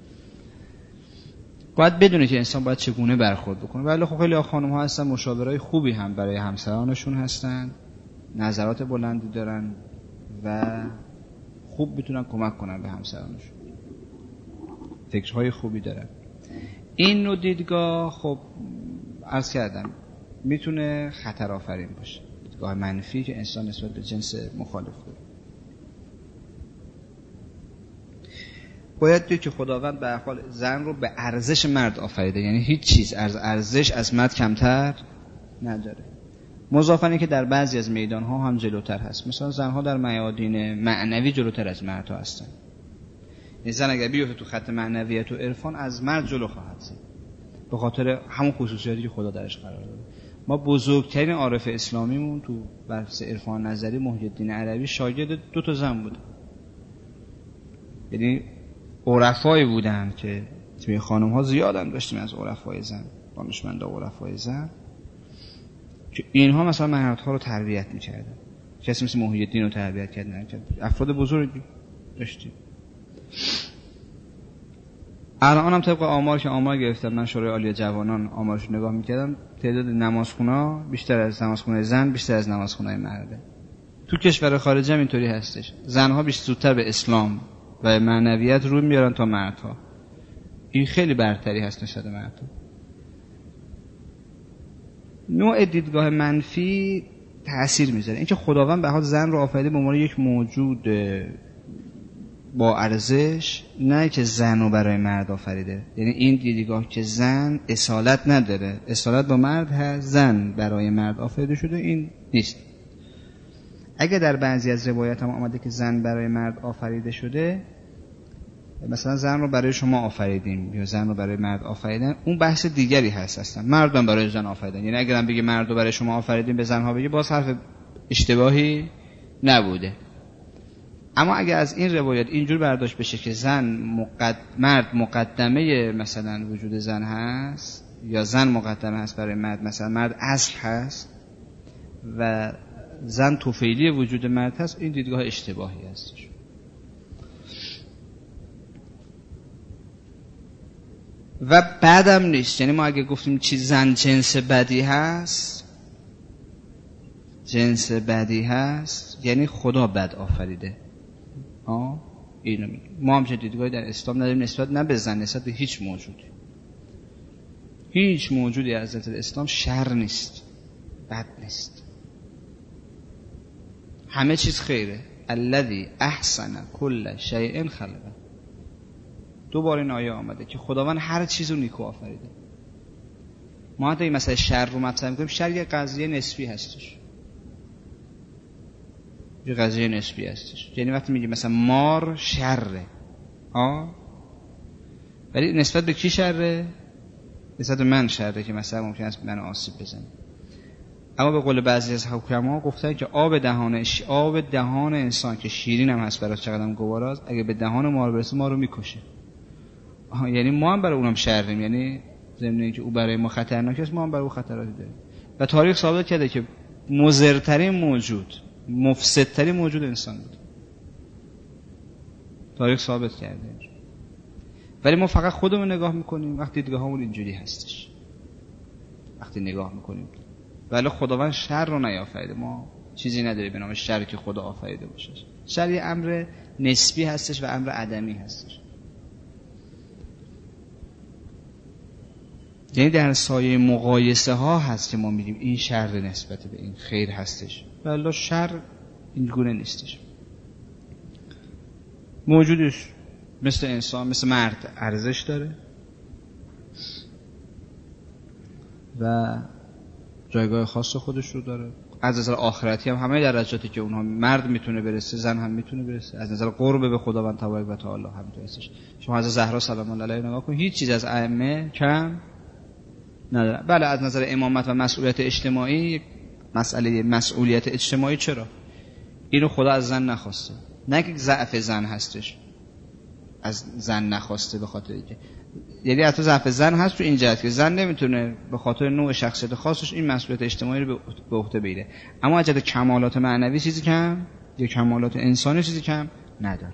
باید بدونه که انسان باید چگونه برخورد بکنه. ولی خب خیلی خانم ها هستن مشاورای خوبی هم برای همسرانشون هستن، نظرات بلندی دارن و خوب میتونن کمک کنن به همسرانشون، فکرهای خوبی دارن. این نوع دیدگاه خب عرض کردم میتونه خطر آفرین باشه، دیدگاه منفی که انسان نسبت به جنس مخالف داره. باید دید که خداوند به هر حال زن رو به ارزش مرد آفریده، یعنی هیچ چیز از ارزش از مرد کمتر نداره. مضافاً که در بعضی از میدان‌ها هم جلوتر هست. مثلا زن‌ها در میادین معنوی جلوتر از مردها هستن. این زن اگر بیفته تو خط معنویت و عرفان از مرد جلو خواهد زد، به خاطر همون خصوصیاتی که خدا درش قرار داده. ما بزرگترین عارف اسلامیمون تو بحث عرفان نظری محی الدین عربی شاگرد دو تا زن بود. یعنی عرفایی بودن که توی خانم‌ها زیادن داشتیم از عرفای زن، دانشمندا عرفای زن که اینها مثلا مردها رو تربیت می‌کردن. کسی مثل محی الدین رو تربیت کردن، افراد بزرگی داشتیم. الان هم طبق آمار که آمار گرفتم من شورای عالی جوانان آمارش نگاه می‌کردم، تعداد نمازخونا بیشتر از نمازخونه زن بیشتر از نمازخونه مرده تو کشور خارجی هم اینطوری هستش. زنها بیش زودتر به اسلام و معنویت روی میارن تا مردها. این خیلی برتری هست نسبت به مردها. نوع دیدگاه منفی تأثیر میذاره. اینکه خداوند به حال زن رو آفریده به عنوان یک موجود با ارزش، نه که زن رو برای مرد آفریده. یعنی این دیدگاه که زن اصالت نداره، اصالت با مرد هست، زن برای مرد آفریده شده، این نیست. اگه در بعضی از روایات هم آمده که زن برای مرد آفریده شده، مثلا زن رو برای شما آفریدیم یا زن رو برای مرد آفریدن، اون بحث دیگری هست. اصلا مردم برای زن آفریدن، یعنی اگرم بگه مرد رو برای شما آفریدیم به زنها بگه، باز حرف اشتباهی نبوده. اما اگه از این روایت اینجور برداشت بشه که زن مقد... مرد مقدمه مثلا وجود زن هست یا زن مقدمه هست برای مرد، مثلا مرد اصل هست و زن طفیلی وجود مرد هست، این دیدگاه اشتباهی هستش. و بعدم نیست. یعنی ما اگه گفتیم چی زن جنس بدی هست، جنس بدی هست یعنی خدا بد آفریده. آه اینو میگه. ما هم چه دیدگاهی در اسلام نداریم نسبت نه به زن، نسبت به هیچ موجودی. هیچ موجودی از نظر اسلام شر نیست، بد نیست، همه چیز خیره. الذی احسن کل شیء خلقه. دو بار این آیه آمده که خداوند هر چیز رو نیکو آفریده. ما حتی این مسئله شر رو مطرح می‌کنیم، شر یه قضیه نسبی هستش، یه قضیه نسبی هستش. یعنی وقتی میگیم مثلا مار شره، آه ولی نسبت به کی شره؟ نسبت به من شره که مثلا ممکن است من آسیب بزنه. اما به قول بعضی از حکما گفتن که آب دهان آب دهان انسان که شیرین هم هست برای چقدرم گواراست، اگه به دهان ما برسه ما رو میکشه. آها یعنی ما هم برای اونم شریم، یعنی ضمن اینکه او برای ما خطرناک است، ما هم برای او خطراتی داریم. و تاریخ ثابت کرده که مضرترین موجود، مفسدترین موجود انسان بود. تاریخ ثابت کرده. ولی ما فقط خودمون نگاه میکنیم وقتی دیدگاهمون اینجوری هستش. وقتی نگاه میکنیم ولی خداوند شر رو نیافریده. ما چیزی نداره به نام شر که خدا آفریده باشه. شر یه امر نسبی هستش و امر عدمی هستش. یعنی در سایه مقایسه ها هست که ما میگیم این شر نسبت به این خیر هستش. ولی شر این گونه نیستش. موجودش مثل انسان، مثل مرد ارزش داره و جایگاه خاص خودش رو داره. از نظر آخرتی هم همه درجاتی که اونها مرد میتونه برسه، زن هم میتونه برسه. از نظر قرب به خداوند تبارک و تعالی همینطور هستش. شما از زهرا سلام الله علیها نگاه کنید، هیچ چیز از ائمه کم نداره. بله از نظر امامت و مسئولیت اجتماعی، مسئله مسئولیت اجتماعی چرا؟ اینو خدا از زن نخواسته. نه که ضعف زن هستش، از زن نخواسته به خاطر اینکه، یعنی حتی ضعف زن هست تو این جهت که زن نمیتونه به خاطر نوع شخصیت خاصش این مسئولیت اجتماعی رو به عهده بگیره. اما از جهت کمالات معنوی چیزی کم یا کمالات انسانی چیزی کم نداره.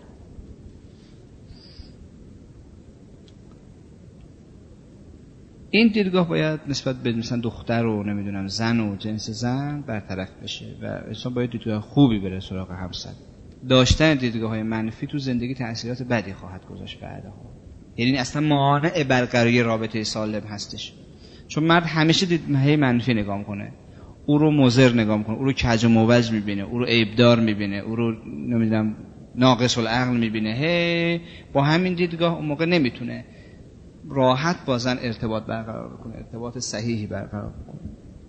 این دیدگاه باید نسبت به مثلا دختر و نمیدونم زن و جنس زن برطرف بشه و انسان باید دیدگاه خوبی بره سراغ همسر. داشتن دیدگاه‌های منفی تو زندگی تأثیرات بدی خواهد گذاشت بعدها. یعنی اصلا مانع برقراری رابطه سالم هستش. چون مرد همیشه دیدگاه منفی نگاه میکنه، او رو مضر نگاه میکنه، او رو کج و موج میبینه، او رو عیبدار میبینه، او رو نمیدونم ناقص العقل میبینه. هی با همین دیدگاه اون موقع نمیتونه راحت با زن ارتباط برقرار بکنه، ارتباط صحیحی برقرار بکنه.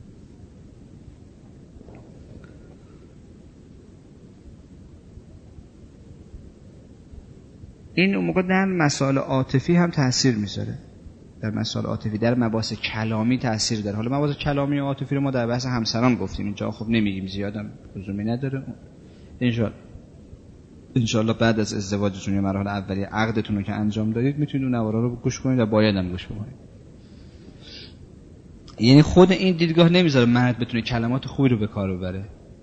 این اون موقع در مسائل عاطفی هم تأثیر میذاره. در مسائل عاطفی، در مباحث کلامی تأثیر داره. حالا مباحث کلامی و عاطفی رو ما در بحث همسران گفتیم، اینجا خب نمیگیم، زیادم لزومی نداره. انشاءالله انشاءالله بعد از ازدواجتون یا مراحل اولیه عقدتون رو که انجام دادید میتونید اون نوارا رو گوش کنید و باید هم گوش بکنید. یعنی خود این دیدگاه نمیذاره مرد بتونه کلمات خوبی رو به کار ببره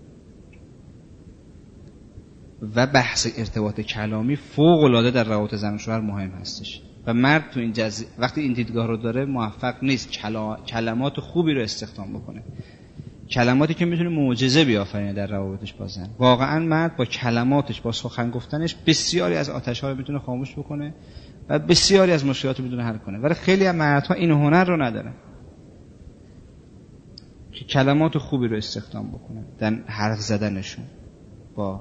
و بحث ارتباط کلامی فوق العاده در روابط زن و شوهر مهم هستش و مرد تو این جز... وقتی این دیدگاه رو داره موفق نیست کلا... کلمات خوبی رو استخدام بکنه. کلماتی که میتونه معجزه بیافرینه در روابطش با زن. واقعا مرد با کلماتش، با سخن گفتنش بسیاری از آتش‌ها رو میتونه خاموش بکنه و بسیاری از مشکلات رو میتونه حل کنه، ولی خیلی از مردها این هنر رو ندارن که کلمات خوبی رو استخدام بکنن در حرف زدنشون با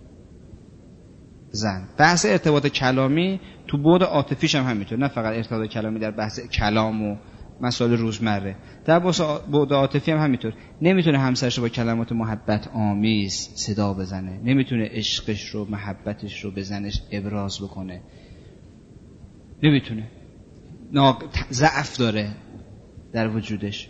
زن. بحث ارتباط کلامی تو بعد عاطفیش هم همینطور، نه فقط ارتباط کلامی در بحث کلام و مسائل روزمره، در بعد عاطفی هم همینطور. نمیتونه همسرش رو با کلمات محبت آمیز صدا بزنه، نمیتونه عشقش رو، محبتش رو به زنش ابراز بکنه، نمیتونه، ضعف داره در وجودش.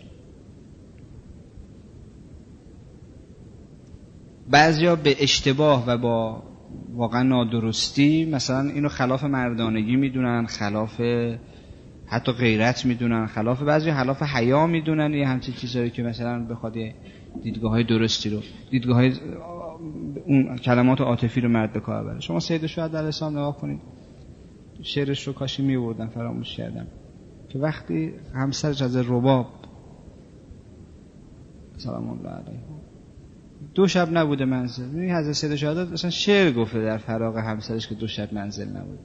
بعضیا به اشتباه و با واقعا نادرستی مثلا اینو خلاف مردانگی میدونن، خلاف حتی غیرت میدونن، خلاف بعضی خلاف حیا میدونن، یه همچین چیزایی که مثلا بخواد دیدگاه‌های درستی رو، دیدگاه‌های اون کلمات عاطفی رو مرد به کار بره. شما سید شهدا علیه السلام نگاه کنید، شعرش رو کاشی میوردن فراموش کردم، که وقتی همسرش از رباب سلام الله علیه دو شب نبوده منزل، می‌بینی حضرت سید شهدا اصلا شعر گفته در فراق همسرش که دو شب منزل نبوده.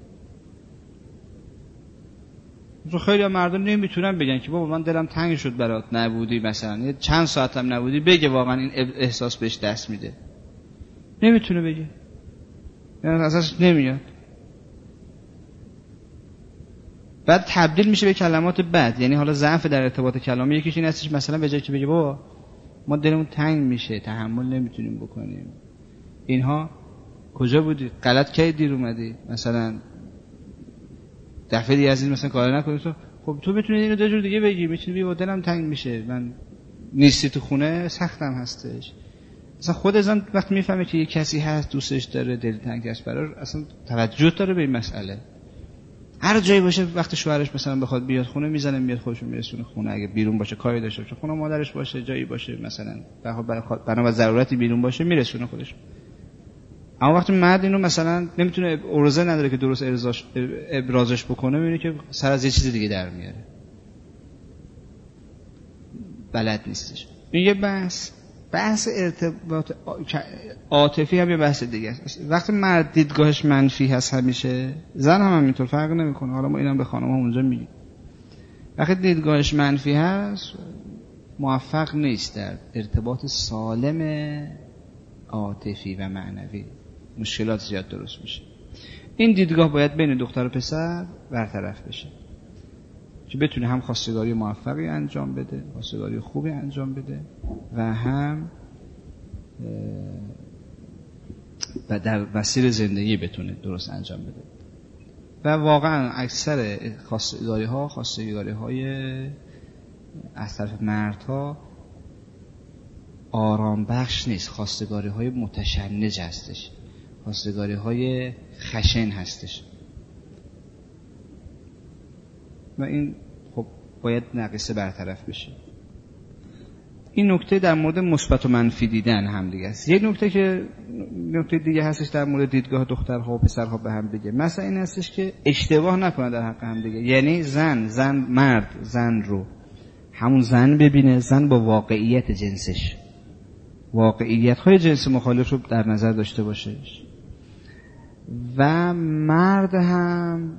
رو خیلی مردم نمیتونن بگن که بابا من دلم تنگ شد برات نبودی، مثلا چند ساعتم نبودی، بگه واقعا این احساس بهش دست میده. نمیتونه بگه، یعنی ازش نمیاد. بعد تبدیل میشه به کلمات بد. یعنی حالا ضعف در ارتباط کلامی یکیش این هستش مثلا به جای که بگه بابا ما دلمون تنگ میشه، تحمل نمیتونیم بکنیم، اینها کجا بودی؟ غلط کی دیر اومدی؟ مثلا دفعه دیگه عزیز مثلا کار نکنی تو، خب تو میتونی اینو دو جور دیگه بگی، میتونی بگی با دلم تنگ میشه، من نیستی تو خونه، سختم هستش. مثلا خود زن وقتی میفهمه که یه کسی هست دوستش داره، دلتنگش برای، اصلا توجه داره به این مسئله. هر جایی باشه وقتی شوهرش مثلا بخواد بیاد خونه میزنه میاد خودش میرسونه خونه، اگه بیرون باشه کاری داشته باشه، خونه مادرش باشه، جایی باشه مثلا بنا به ضرورتی بیرون باشه میرسونه خودش. اما وقتی مرد اینو مثلا نمیتونه، ارزه نداره که درست ارزاش ابرازش بکنه، میبینه که سر از یه چیز دیگه در میاره، بلد نیستش. این یه بحث بحث ارتباط عاطفی هم یه بحث دیگه است. وقتی مرد دیدگاهش منفی هست همیشه، زن هم همینطور، فرق نمیکنه. حالا ما اینم به خانم‌ها اونجا میگیم، وقتی دیدگاهش منفی هست موفق نیست در ارتباط سالم عاطفی و معنوی، مشکلات زیاد درست میشه. این دیدگاه باید بین دختر و پسر برطرف بشه که بتونه هم خواستگاری موفقی انجام بده، خواستگاری خوبی انجام بده و هم و در مسیر زندگی بتونه درست انجام بده. و واقعا اکثر خواستگاری ها خواستگاری های از طرف مردها آرام بخش نیست، خواستگاری های متشنج هستش، خواستگاری های خشن هستش و این خب باید نقیصه برطرف بشه. این نکته در مورد مثبت و منفی دیدن هم دیگه است. یک نکته که نکته دیگه هستش در مورد دیدگاه دخترها و پسرها به هم دیگه، مثلا این هستش که اشتباه نکنه در حق هم دیگه. یعنی زن زن مرد زن رو همون زن ببینه، زن با واقعیت جنسش، واقعیت های جنس مخالف رو در نظر داشته باشه و مرد هم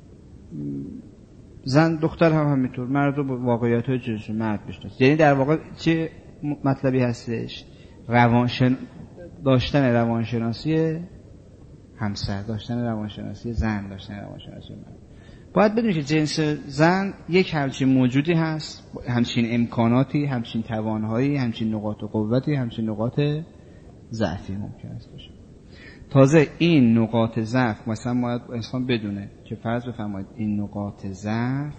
زن دختر هم همینطور، مرد رو با واقعیت های جنس مرد بشناسه. یعنی در واقع چه مطلبی هستش؟ روانشن... داشتن روانشناسی همسر، داشتن روانشناسی زن، داشتن روانشناسی مرد. باید بدونی که جنس زن یک همچین موجودی هست، همچین امکاناتی، همچین توانهایی، همچین نقاط قوتی، همچین نقاط ضعفی ممکن است باشه. تازه این نقاط ضعف مثلا باید انسان بدونه که فرض بفرمایید این نقاط ضعف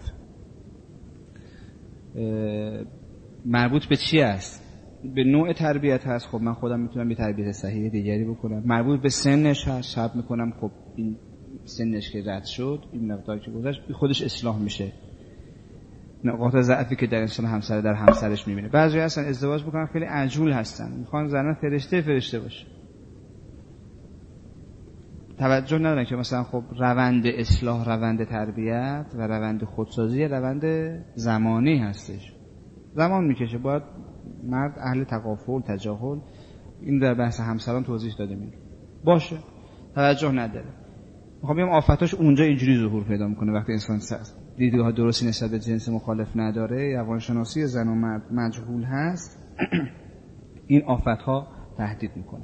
مربوط به چی است؟ به نوع تربیت هست، خب من خودم میتونم یه تربیت صحیح دیگری بکنم. مربوط به سنش هست، شب میکنم خب این سنش که رد شد، این مقداری که گذشت خودش اصلاح میشه. نقاط ضعفی که در انسان همسر در همسرش میبینه. بعضی هستن ازدواج میکنن خیلی عجول هستن، میخوان زنه فرشته فرشته باشه، توجه ندارن که مثلا خب روند اصلاح، روند تربیت و روند خودسازی روند زمانی هستش، زمان میکشه، باید مرد اهل تقافل، تجاهل، این در بحث همسران توضیح داده میره. باشه، توجه نداره. میخوام بگم آفتاش اونجا اینجوری ظهور پیدا میکنه وقتی انسان دیدگاه درستی نسبت به جنس مخالف نداره، روانشناسی زن و مرد مجهول هست، این آفتها تهدید میکنه.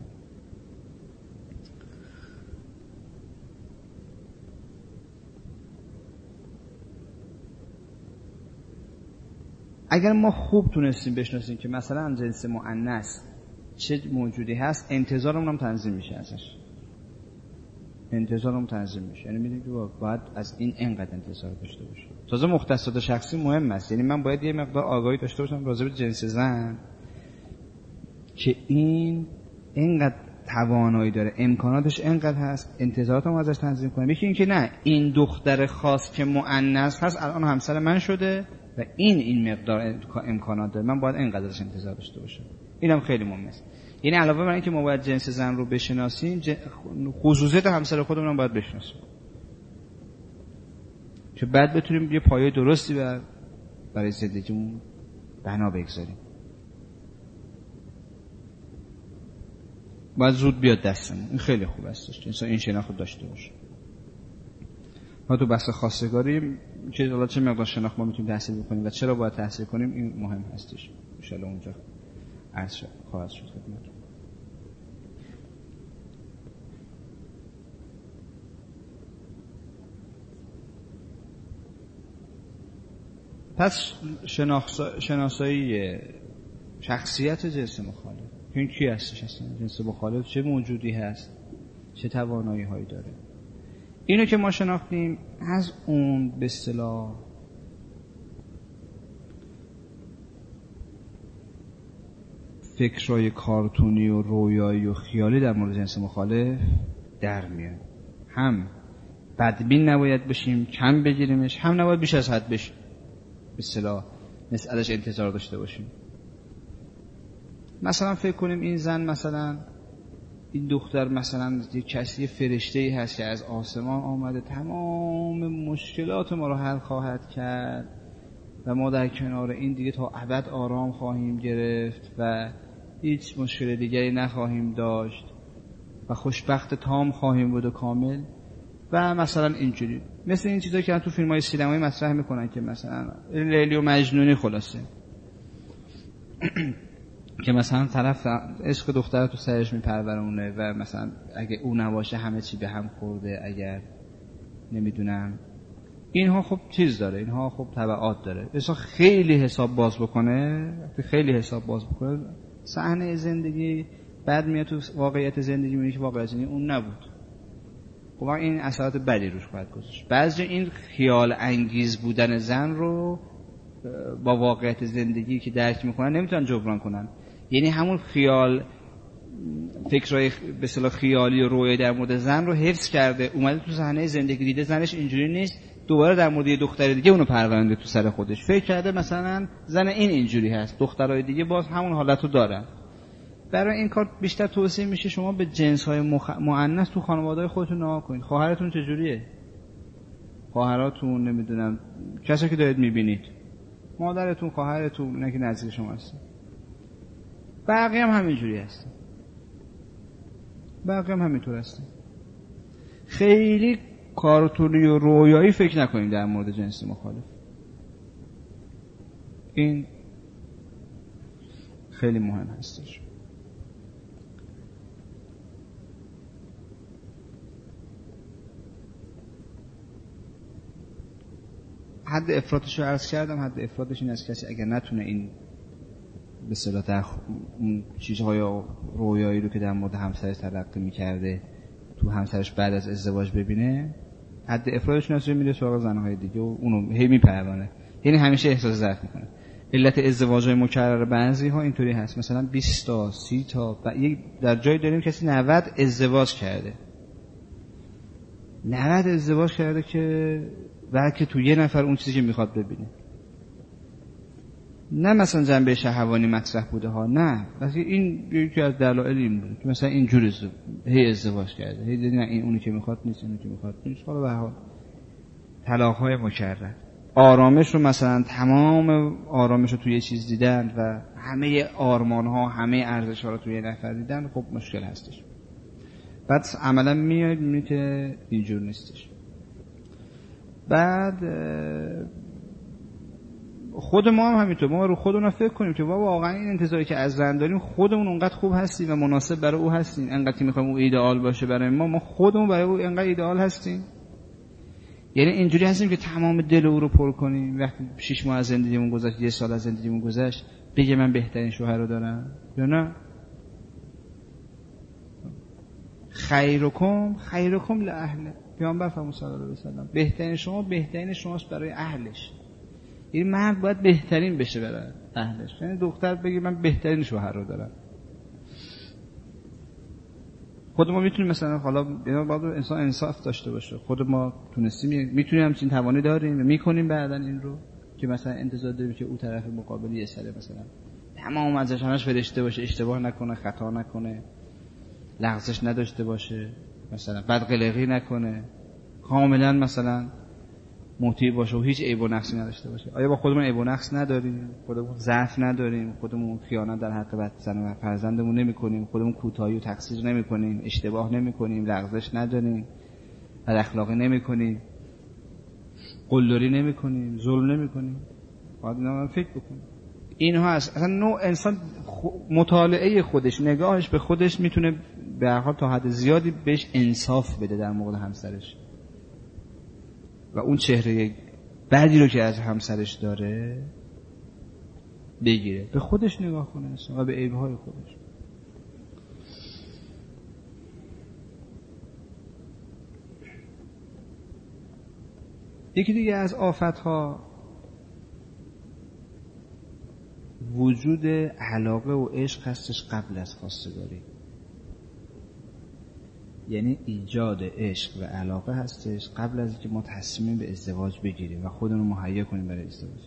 اگر ما خوب تونستیم بشناسیم که مثلا جنس مؤنث چه موجودی هست، انتظارمون هم تنظیم میشه ازش. انتظارم تنظیم میشه، یعنی میدونی که باید از این اینقدر انتظار داشته باشم. تازه مختصات شخصی مهم است، یعنی من باید یه مقدار آگاهی داشته باشم راجع به جنس زن که این اینقدر توانایی داره، امکاناتش اینقدر هست، انتظاراتم ازش تنظیم کنم. یکی این که نه، این دختر خاص که مؤنث هست الان همسر من شده و این این مقدار امکانات داره، من باید اینقدر ازش انتظار داشته باشم. اینم خیلی مهمه. یعنی علاوه بر اینکه ما باید جنس زن رو بشناسیم، خصوصیت همسر خودمون هم باید بشناسیم که بعد بتونیم یه پایه درستی بر برای زندگیمون بنا بگذاریم. باید زود بیاد دستمون. این خیلی خوب هستش انسان این شناخت داشته باشه. ما تو بحث خواستگاری که حالا چه مقدار شناخت ما میتونیم تحصیل بکنیم و چرا باید تحصیل کنیم، این مهم هستش. ان شاء الله اونجا عرض شد خواهد شد خدمتتون. پس شناسایی شخصیت جنس مخالف، این کی هستش اصلا؟ جنس مخالف چه موجودی هست، چه توانایی هایی داره، اینو که ما شناختیم، از اون به اصطلاح فکرهای کارتونی و رویایی و خیالی در مورد جنس مخالف در میاد. هم بدبین نباید بشیم، کم بگیریمش، هم نباید بیش از حد بشیم به اصطلاح ازش انتظار داشته باشیم. مثلا فکر کنیم این زن، مثلا این دختر، مثلا یک کسی فرشته‌ای هست که از آسمان آمده تمام مشکلات ما رو حل خواهد کرد و ما در کنار این دیگه تا ابد آرام خواهیم گرفت و هیچ مشکل دیگری نخواهیم داشت و خوشبخت تام خواهیم بود و کامل و مثلا اینجوری، مثل این چیزایی که تو فیلم‌های سینمایی مطرح میکنن که مثلا لیلی و مجنونی، خلاصه که مثلا طرف عشق دختر تو سرش میپرورونه و مثلا اگه او نباشه همه چی به هم خورده، اگر نمیدونم. اینها خب چیز داره، اینها خب تبعات داره. اصلا خیلی حساب باز بکنه، خیلی حساب باز بکنه صحنه زندگی بعد میاد تو واقعیت زندگی، میبینی که واقعیت زندگی اون نبود. خب این اثرات بدی روش خواهد گذاشت. بعضی این خیال انگیز بودن زن رو با واقعیت زندگی که درک میکنن نمیتونن جبران کنن. یعنی همون خیال، فکرای به اصطلاح خیالی و رویایی در مورد زن رو حفظ کرده، اومده تو صحنه زندگی دیده زنش اینجوری نیست، دوباره در مورد یه دختر دیگه اونو پرورنده تو سر خودش، فکر کرده مثلا زن این اینجوری هست، دخترای دیگه باز همون حالتو دارن. برای این کار بیشتر توصیه میشه شما به جنس‌های مخ... مؤنث تو خانواده‌های خودتون نگاه کنید. خواهرتون چجوریه؟ خواهراتون، نمیدونم کسایی که دارید میبینید، مادرتون، خواهرتون، نه که نزدیک شما هستن، بقیه هم همینجوری هستن، بقیه هم همینطور هستن. خیلی کارتونی و رویایی فکر نکنیم در مورد جنس مخالف. این خیلی مهم هستش. حد افراطش رو عرض کردم. حد افراطش این است کسی اگر نتونه این به اصطلاح در اون چیزهای رویایی رو که در مورد همسرش تلقی می‌کرده تو همسرش بعد از ازدواج ببینه، حد افراطش نشه میره سراغ زنهای دیگه و اونو هی میپرونه. یعنی همیشه احساس ضعف میکنه. علت ازدواج‌های مکرر بعضی‌ها اینطوری هست، مثلا بیست تا سی تا یک در جای داریم کسی نود ازدواج کرده، نود ازدواج کرده که بلکه تو یه نفر اون چیزی که میخواد ببینه، نه مثلا جنبه شهوانی مطرح بوده ها، نه، بلکه این یکی از دلایل این بوده که مثلا اینجوری هی ازدواج کرده، هی دیدی نه این اونی که میخواد نیست، اونی که میخواد نیست، حالا به هر حال طلاق‌های مکرر. آرامش رو مثلا تمام آرامش رو توی یه چیز دیدن و همه آرمان ها همه ارزش ها رو توی یه نفر دیدن، خب مشکل هستش. بعد عملا میاد میبینی که اینجور نیستش. بعد خود ما هم همینطور، ما رو خودمون فکر کنیم که بابا واقعا این انتظاری که از زن داریم خودمون اونقدر خوب هستیم و مناسب برای او هستیم، انقدر که میخوایم او ایدئال باشه برای ما، ما خودمون برای او انقدر ایدئال هستیم؟ یعنی اینجوری هستیم که تمام دل او رو پر کنیم وقتی شش ماه از زندگیمون گذشت، یه سال از زندگیمون گذشت، بگه من بهترین شوهر رو دارم یا نه؟ خیرکم خیرکم لاهله، پیامبر فرمود صلی الله علیه و سلم بهترین شما بهترین شماست برای اهلش. یعنی مرد باید بهترین بشه برای اهلش. یعنی دختر بگه من بهترین شوهر رو دارم. خود ما میتونیم مثلا، حالا باید انسان انصاف داشته باشه، خود ما تونستیم میتونیم همچین توانی داریم و میکنیم بعدن این رو که مثلا انتظار داریم که اون طرف مقابل یه سره مثلا تمام ازش همش فرشته باشه، اشتباه نکنه، خطا نکنه، لغزش نداشته باشه، مثلا بد قلقی نکنه، کاملا مثلا مطیع باشه و هیچ عیب و نقصی نداشته باشه. آیا با خودمون عیب و نقص نداریم؟ خودمون ضعف نداریم؟ خودمون خیانت در حق زن و فرزندمون نمی‌کنیم؟ خودمون کوتاهی و تقصیر نمی‌کنیم؟ اشتباه نمی‌کنیم؟ لغزش نداریم؟ بد اخلاقی نمی‌کنیم؟ قلدری نمی‌کنیم؟ ظلم نمی‌کنیم؟ باید اینا فکر بکنیم. اینها هست. اصلا نوع انسان مطالعه خودش، نگاهش به خودش میتونه به هر حال تا حد زیادی بهش انصاف بده در مورد همسرش و اون چهره بعدی رو که از همسرش داره بگیره، به خودش نگاه کنه و به عیب‌های خودش. یکی دیگه از آفت‌ها وجود علاقه و عشق هستش قبل از خواستگاری. یعنی ایجاد عشق و علاقه هستش قبل از اینکه ما تصمیم به ازدواج بگیریم و خودمون مهیا کنیم برای ازدواج.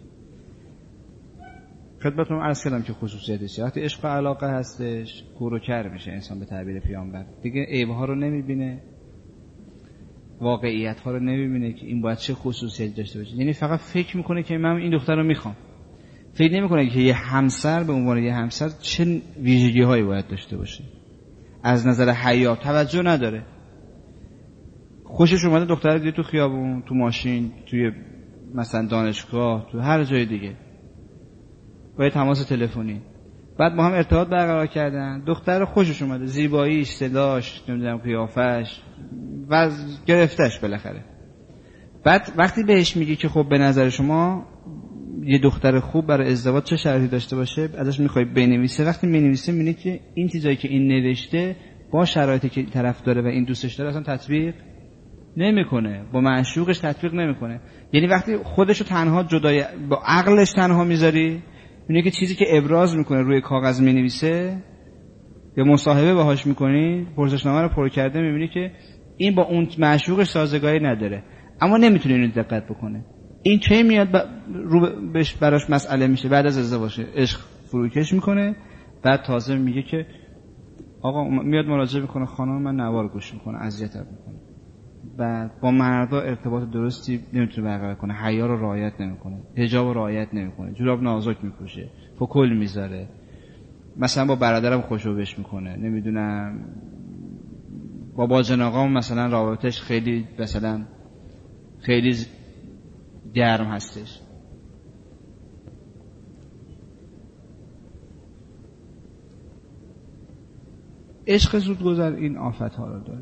خدمتتون عرض کردم که خصوصیتش وقتی عشق و علاقه هستش کور و کر میشه انسان به تعبیر پیامبر، دیگه عیب‌ها رو نمیبینه، واقعیت ها رو نمیبینه که این باید چه خصوصیتی داشته باشه. یعنی فقط فکر میکنه که من این دختر رو میخوام، فکر نمیکنه که یه همسر به عنوان یه همسر چه ویژگی هایی باید داشته باشه. از نظر حیا توجه نداره. خوشش اومده دختر رو دید تو خیابون، تو ماشین، توی مثلا دانشگاه، تو هر جای دیگه، با یه تماس تلفنی، بعد با هم ارتباط برقرار کردن، دختر خوشش اومده، زیباییش، صداش، نمیدونم قیافش و گرفتش بالاخره. بعد وقتی بهش میگی که خب به نظر شما یه دختر خوب برای ازدواج چه شرایطی داشته باشه، ازش میخوای بنویسه، وقتی مینویسه میبینی که این چیزایی که این نوشته با شرایطی که طرف داره و این دوستش داره اصلا تطبیق نمیکنه، با معشوقش تطبیق نمیکنه. یعنی وقتی خودشو تنها جدای با عقلش تنها میذاری، میبینی که چیزی که ابراز میکنه روی کاغذ مینویسه یا مصاحبه باهاش میکنی، پرسشنامه رو پر کرده، میبینی که این با اون معشوقش سازگاری نداره، اما نمیتونه اینو دقت بکنه. این چه میاد ب... رو بهش براش مسئله میشه، بعد از ازدواج عشق فروکش میکنه، بعد تازه میگه که آقا میاد مراجعه میکنه، خانم من نوار گوش میکنه، اذیتم میکنه، بعد با مردا ارتباط درستی نمیتونه برقرار کنه، حیا رو رعایت نمیکنه، حجاب رو رعایت نمیکنه، جوراب نازک میپوشه، فکل میذاره، مثلا با برادرم خوشوبش میکنه، نمیدونم با باجناقام مثلا رابطش خیلی مثلا خیلی گرم هستش. عشق زودگذر این آفت ها رو داره.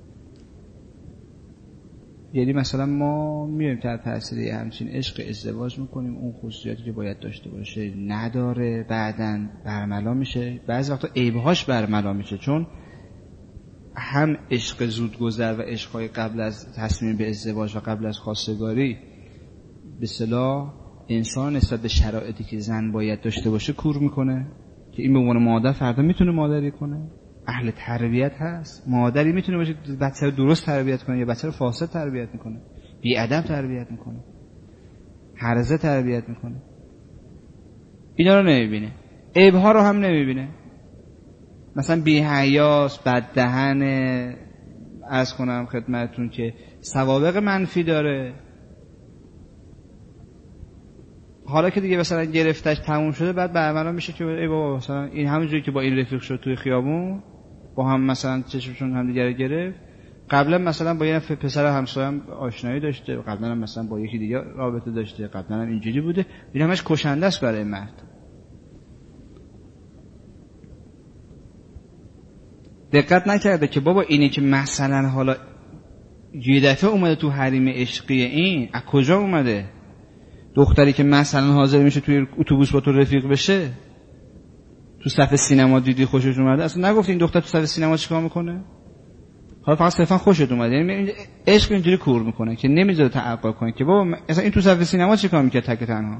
یعنی مثلا ما میایم تحت تاثیر همچین عشق ازدواج میکنیم، اون خصوصیاتی که باید داشته باشه نداره، بعدن برملا میشه، بعضی وقتا عیبهاش برملا میشه، چون هم عشق زودگذر و عشقهای قبل از تصمیم به ازدواج و قبل از خواستگاری به اصطلاح انسان نسبت به شرایطی که زن باید داشته باشه کور میکنه که این به عنوان مادر فردا میتونه مادری کنه، اهل تربیت هست، مادری میتونه باشه بچه رو درست تربیت کنه یا بچه رو فاسد تربیت میکنه، بی ادب تربیت میکنه، هرزه تربیت میکنه. اینا رو نمیبینه، عیبها رو هم نمیبینه، مثلا بی حیاست، بد دهنه، عرض کنم خدمتتون که سوابق منفی داره، حالا که دیگه مثلا گرفتش تموم شده، بعد برملا میشه که ای بابا مثلا این همونجوری که با این رفیق شد توی خیابون، با هم مثلا چشمشون هم دیگه گرفت، قبلا مثلا با یه پسر همسایه هم آشنایی داشته، قبلا هم مثلا با یکی دیگه رابطه داشته، قبلا هم اینجوری بوده، این همش کشنده است برای مرد. دقت نکرده که بابا اینی که مثلا حالا یه دفعه اومده تو حریم عشقی، این از کجا اومده؟ دختری که مثلا حاضر میشه توی اتوبوس با تو رفیق بشه، تو صف سینما دیدی خوشش اومده، اصلا نگفتی این دختر تو صف سینما چیکار میکنه؟ حالا فقط صرفا خوشت اومده. یعنی عشق اینجوری کور میکنه که نمیذاره تعقل کنه که بابا اصلا این تو صف سینما چیکار میکرد تک تنها،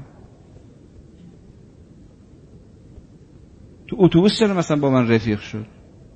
تو اتوبوس چرا مثلا با من رفیق شد؟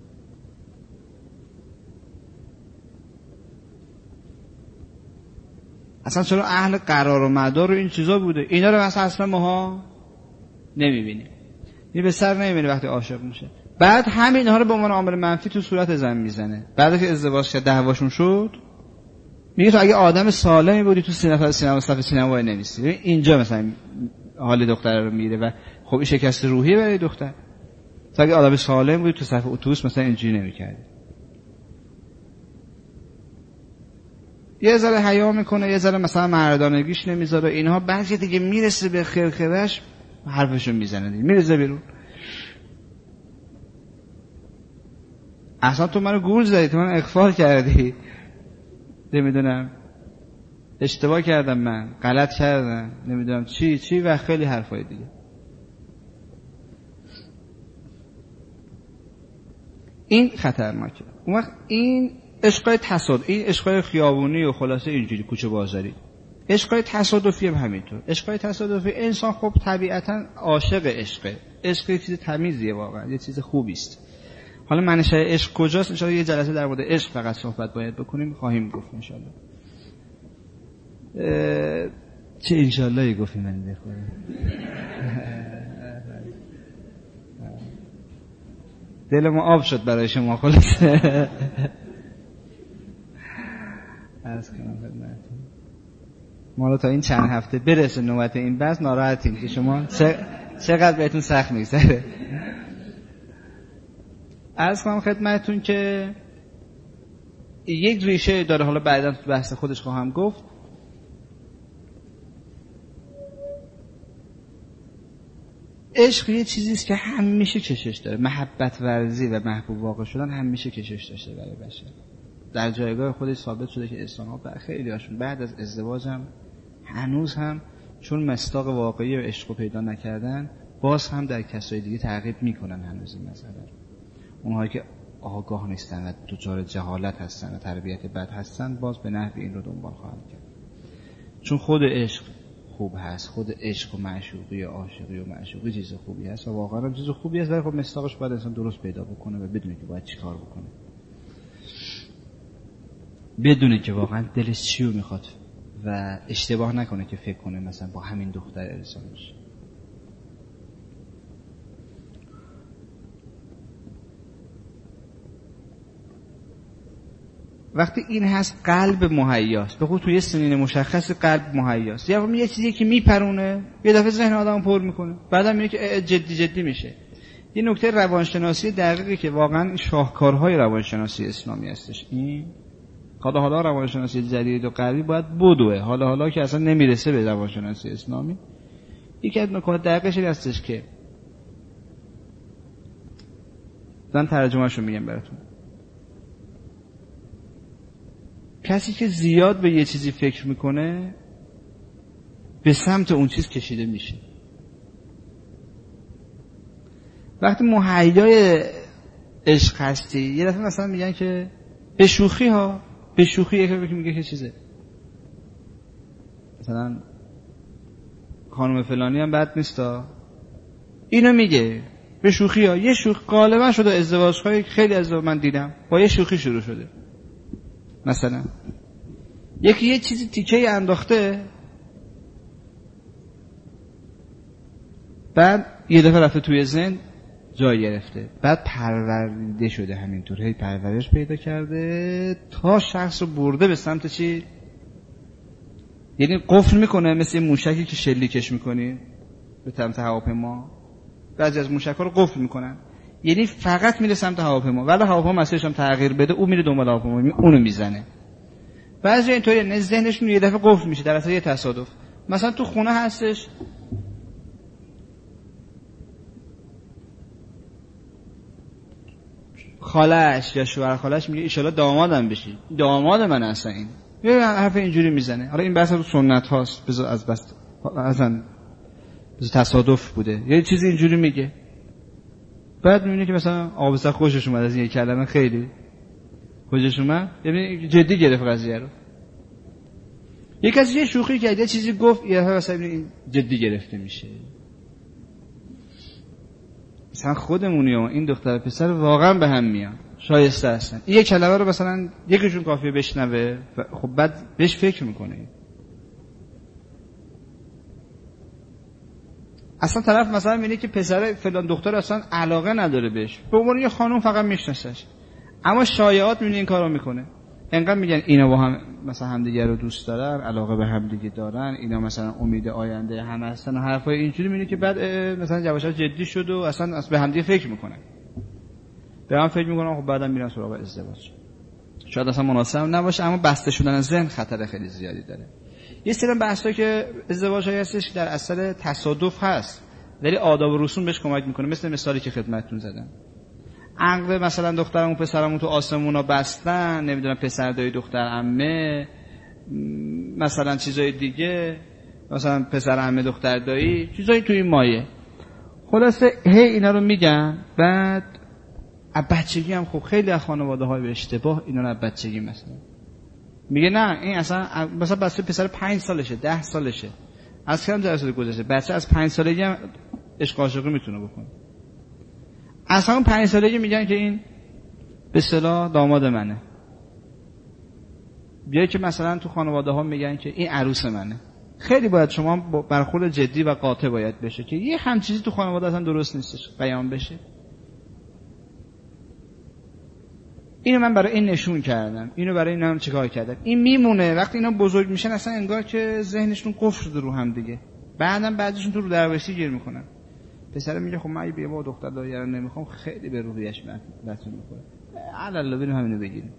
اصلا چرا اهل قرار و مدار و این چیزا بوده؟ اینا رو مثلا اصلا ماها نمیبینیم. این به سر نمیبینه وقتی عاشق میشه. بعد همین ها رو به عنوان عامل منفی تو صورت زن میزنه. بعد که ازدواج کرد دعواشون شد، میگه تو اگه آدم سالمی بودی تو سینما سینما صف سینما وای نمیستی. اینجا مثلا حال دختر رو میره و خب این شکست روحیه برای دختر. تو اگه آدم سالم بودی تو صف اتوبوس مثلا اینجوری نمیکردی. یه ذره حیا میکنه، یه ذره مثلا مردانگیش نمیذاره، اینها بعضی دیگه میرسه به خرخرش حرفشو میزنه دیگه، میرزه بیرون. اصلا تو منو گول زدی، تو منو اغفال کردی، نمیدونم اشتباه کردم، من غلط کردم، نمیدونم چی چی و خیلی حرفای دیگه. این خطرناکه. اون وقت این عشقای تصادف، این عشقای خیابونی و خلاصه اینجوری کوچه بازاری، عشقای تصادفی هم همینطور. عشقای تصادفی انسان خب طبیعتا عاشق عشقه. عشق یه چیز تمیزیه، واقعا یه چیز خوبی است. حالا منشأ عشق کجاست؟ ان شاءالله یه جلسه در مورد عشق فقط صحبت باید بکنیم، خواهیم گفت ان شاءالله. چه ان شاءالله گفتیم من بخوام. دل ما آب شد برای شما خلاصه. عرض کنم خدمتتون ما رو تا این چند هفته برسه نوبت این بحث ناراحتیم که شما چقدر بهتون سخت میگذره. عرض کنم خدمتتون که یک ریشه داره، حالا بعدا تو بحث خودش خواهم گفت. عشق یه چیزیست که همیشه کشش داره. محبت ورزی و محبوب واقع شدن همیشه کشش داشته برای بشر. در جایگاه خودش ثابت شده که انسان‌ها بر خیلی هاشون بعد از ازدواج هم هنوز هم چون مصداق واقعی و عشق رو پیدا نکردن، باز هم در کسای دیگه تعقیب میکنن هنوز این مسئله رو. اونهایی که آگاه نیستن و دچار جهالت هستن و تربیت بد هستن، باز به نحو این رو دنبال خواهند کرد. چون خود عشق خوب هست، خود عشق و معشوقی و عاشقی و معشوقی چیز خوبی هست و واقعا هم چیز خوبی هست، ولی خب مصداقش باید انسان درست پیدا بکنه و بدونه که باید چیکار بکنه، بدونه که واقعا دلش چی رو میخواد و اشتباه نکنه که فکر کنه مثلا با همین دختر ارسال میشه. وقتی این هست قلب مهیاست، به خود توی سنین مشخص قلب مهیاست. یا یه چیزی که میپرونه یه دفعه ذهن آدم پر میکنه، بعدم میگه که جدی جدی میشه. یه نکته روانشناسی دقیقی که واقعا شاهکارهای روانشناسی اسلامی هستش. این حالا حالا روانشناسی جدید و غربی باید بدوه، حالا حالا که اصلا نمیرسه به روانشناسی اسلامی. یکی از نکات دقیقش این هستش که من ترجمه‌شو میگم براتون. کسی که زیاد به یه چیزی فکر میکنه به سمت اون چیز کشیده میشه. وقتی مهیای عشق هستی، یه دفعه مثلا میگن که به شوخی ها، به شوخی یکی میگه که چیزه، مثلا خانم فلانی هم بد نیستا، اینو میگه به شوخی ها. یه شوخی غالبا شده ازدواج های خیلی از من دیدم با یه شوخی شروع شده. مثلا یکی یه چیزی تیکه انداخته، بعد یه دفعه رفته توی ذهن جای گرفته، بعد پرورده شده همینطور، هی پرورش پیدا کرده تا شخص رو برده به سمت چی؟ یعنی قفل میکنه مثل یه موشکی که شلیکش میکنی به سمت هواپیما. بعضی از موشک‌ها رو قفل میکنن، یعنی فقط میره سمت هواپیما، ولی هواپیما مسیرش هم تغییر بده او میره دنبال هواپیما اونو میزنه. بعضی اینطوری نه ذهنشون یه دفعه قفل میشه در اثر یه تصادف. مثلا تو خونه هستش، خالش یا شوهر خالش میگه ان شاءالله دامادم بشی، داماد من اصلا این یه حرف اینجوری میزنه. حالا این بحث رو سنت هاست، بذار از بس اصلا بذار تصادف بوده یه چیزی اینجوری میگه. بعد میبینه که مثلا آقا بسا خوشش اومد از این کلمه، خیلی خوشش اومد، یعنی جدی گرفت قضیه رو. یک کسی یه شوخی کرد یه چیزی گفت یه دفعه مثلا این جدی گرفته میشه. مثلا خودمونی و این دختر پسر واقعا به هم میان، شایسته هستن. این یک کلمه رو مثلا یکیشون کافیه بشنوه، خب بعد بهش فکر میکنه. اصلا طرف مثلا میگه که پسر فلان دختر اصلا علاقه نداره بهش، به عنوان یه خانم فقط میشناسش، اما شایعات میبینه این کارو میکنه. انقدر میگن اینا با هم مثلا همدیگه رو دوست دارن، علاقه به همدیگه دارن، اینا مثلا امید آینده هم هستن و حرفای اینجوری میبینه که بعد مثلا جواشا جدی شد و اصلا اصلا به همدیگه فکر میکنن. به هم فکر میکنن خب بعدم میرن سراغ ازدواج. شاید اصلا مناسب نباشه، اما بسته شدن ذهن خطر خیلی زیادی داره. یه سری بحثا که ازدواجی هستش که در اصل تصادف هست، ولی آداب و رسوم بهش کمک میکنه. مثل مثالی که خدمتتون زدم، عقد مثلا دخترمون پسرمون تو آسمونا بستن، نمیدونم پسر دایی دختر عمه، مثلا چیزای دیگه، مثلا پسر عمه دختر دایی، چیزایی تو این مایه. خلاصه هی اینا رو میگن. بعد از بچگی هم خب خیلی از خانواده‌های به اشتباه اینا رو از بچگی مثلا میگه نه این اصلا مثلا بچه پسر پنج سالشه ده سالشه از کم جلسه گذشته، بچه از پنج سالگی هم عشق عاشقی میتونه بکنه. از همون پنج سالگی میگن که این به اصطلاح داماد منه. بیایی که مثلا تو خانواده ها میگن که این عروس منه. خیلی باید شما برخورد جدی و قاطع باید بشه که یه هم چیزی تو خانواده اصلا درست نیستش بیان بشه. اینو من برای این نشون کردم، اینو برای این هم چیکار کردم. این میمونه وقتی اینا بزرگ میشن اصلا انگار که ذهنشون قفل شده رو هم دیگه. بعدم بعضیشون تو رو دروسی گیر میکنن. پسر میگه خب من بیا با دختر دایی رو نمیخوام، خیلی به روحیش بطن میکنه. علاوه بریم همینو بگیریم.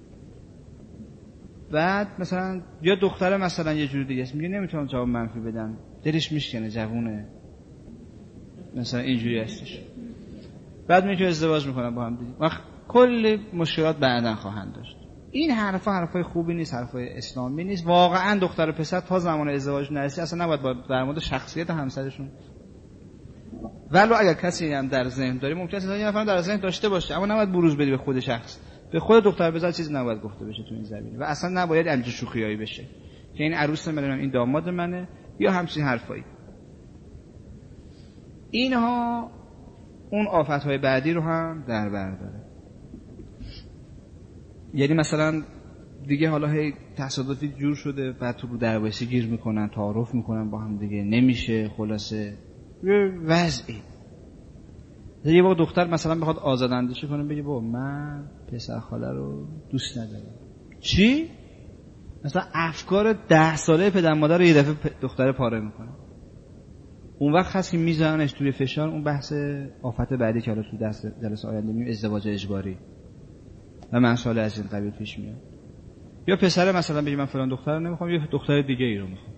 بعد مثلا یا دختر مثلا یه جوری دیگه است، میگه نمیتونم جواب منفی بدم، دلش میشکنه، جوونه، مثلا اینجوری هستش. بعد میگه ازدواج میکنن با هم دیگه. وقت کلی مشکلات بعداً خواهند داشت. این حرفا حرفای خوبی نیست، حرفای اسلامی نیست. واقعا دختر و پسر تا زمان ازدواج نرسه اصلا نباید با در مورد شخصیت همسرشون، ولو اگر کسی هم در ذهن داره ممکنه است یه نفر در ذهن داشته باشه، اما نباید بروز بدی به خود شخص، به خود دختر پسر چیزی نباید گفته بشه تو این زمینه. و اصلا نباید همچین شوخیایی بشه که این عروس منه، این داماد منه، یا همچین حرفایی. اینها اون آفت‌های بعدی رو هم در بر داره. یعنی مثلا دیگه حالا هی تصادفی جور شده، بعد تو رو درواسی گیر میکنن، تعارف میکنن با هم دیگه، نمیشه. خلاصه یه وضعی. یه وقت دختر مثلا بخواد آزاداندیشی کنه، بگه بابا من پسر خاله رو دوست ندارم. چی؟ مثلا افکار ده ساله پدر مادر رو یه دفعه دختر پاره میکنه. اون وقت هست که میزننش توی فشار. اون بحث آفت بعدی که حالا تو دست جلسه آینده میگیم ازدواج اجباری و مسائل از این قبیل پیش میاد. یا پسر مثلا بگه من فلان دختر رو نمیخوام، یا دختر دیگه ای رو میخوام.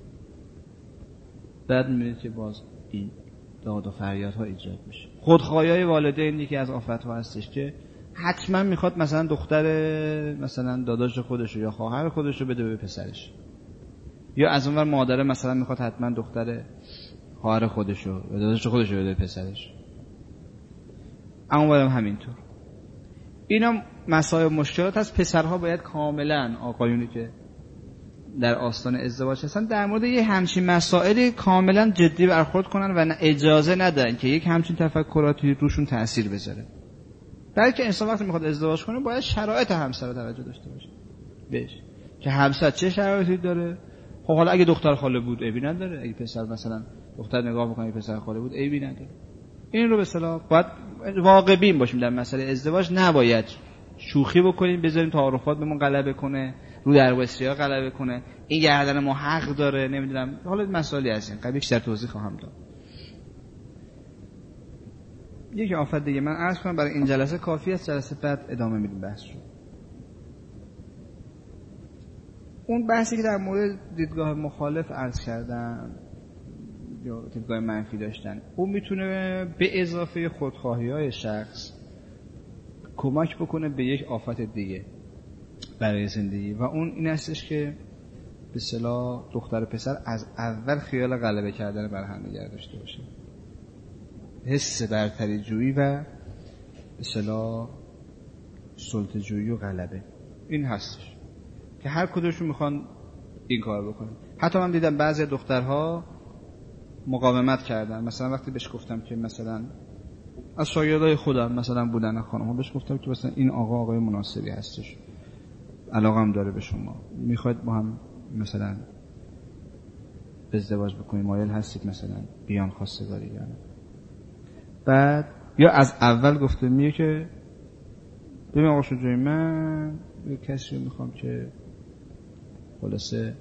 بعد میبینید که باز این داد و فریادها ایجاد میشه. خودخواهی والدین یکی از آفت‌ها هستش که حتما میخواد مثلا دختر مثلا داداش خودش یا خواهر خودش رو بده به پسرش، یا از اونور مادر مثلا میخواد حتما دختر خواهر خودش رو یا داداش خودش رو بده به پسرش. اما باید همینطور. اینا مسائل مشکلات هست. پسرها باید کاملا آقایونی که در آستان ازدواج هستن در مورد یه همچین مسائلی کاملا جدی برخورد کنن و اجازه ندن که یک همچین تفکراتی روشون تأثیر بذاره. بلکه انسان وقتی میخواد ازدواج کنه باید شرایط همسر رو توجه داشته باشه بهش، که همسر چه شرایطی داره. خب حالا اگه دختر خاله بود عیبی نداره، اگه پسر مثلا دختر نگاه میکنه پسر خاله بود عیبی نداره. این رو به اصطلاح باید واقع بین باشیم در مسئله ازدواج. نباید شوخی بکنیم بذاریم تعارفات بهمون غلبه کنه، رو درواسی غلبه کنه، این گردن ما حق داره، نمیدونم حالا مسائلی هستین قبل بیشتر توضیح خواهم داد. یک آفت دیگه من عرض کنم برای این جلسه کافی است، جلسه بعد ادامه میدیم بحث رو. اون بحثی که در مورد دیدگاه مخالف عرض کردم یا دیدگاه منفی داشتن، اون میتونه به اضافه خودخواهی‌های شخص کمک بکنه به یک آفت دیگه برای زندگی و اون این هستش که به اصطلاح دختر و پسر از اول خیال غلبه کردن بر هم دیگر داشته باشه، حس برتری جویی و به اصطلاح سلطه جویی و غلبه این هستش که هر کدومشون میخوان این کار بکنن. حتی من دیدم بعضی دخترها مقاومت کردن، مثلا وقتی بهش گفتم که مثلا از شاگردای خودم مثلا بودن خانم‌ها، بهش گفتم که مثلا این آقا آقای مناسبی هستش، علاقم داره به شما، میخواید با هم مثلا ازدواج بکنید، مایل هستید مثلا بیان خواستگاری یا نه. بعد یا از اول گفته میگه که ببین آقا شجاعی من یه کسی رو میخوام که خلاصه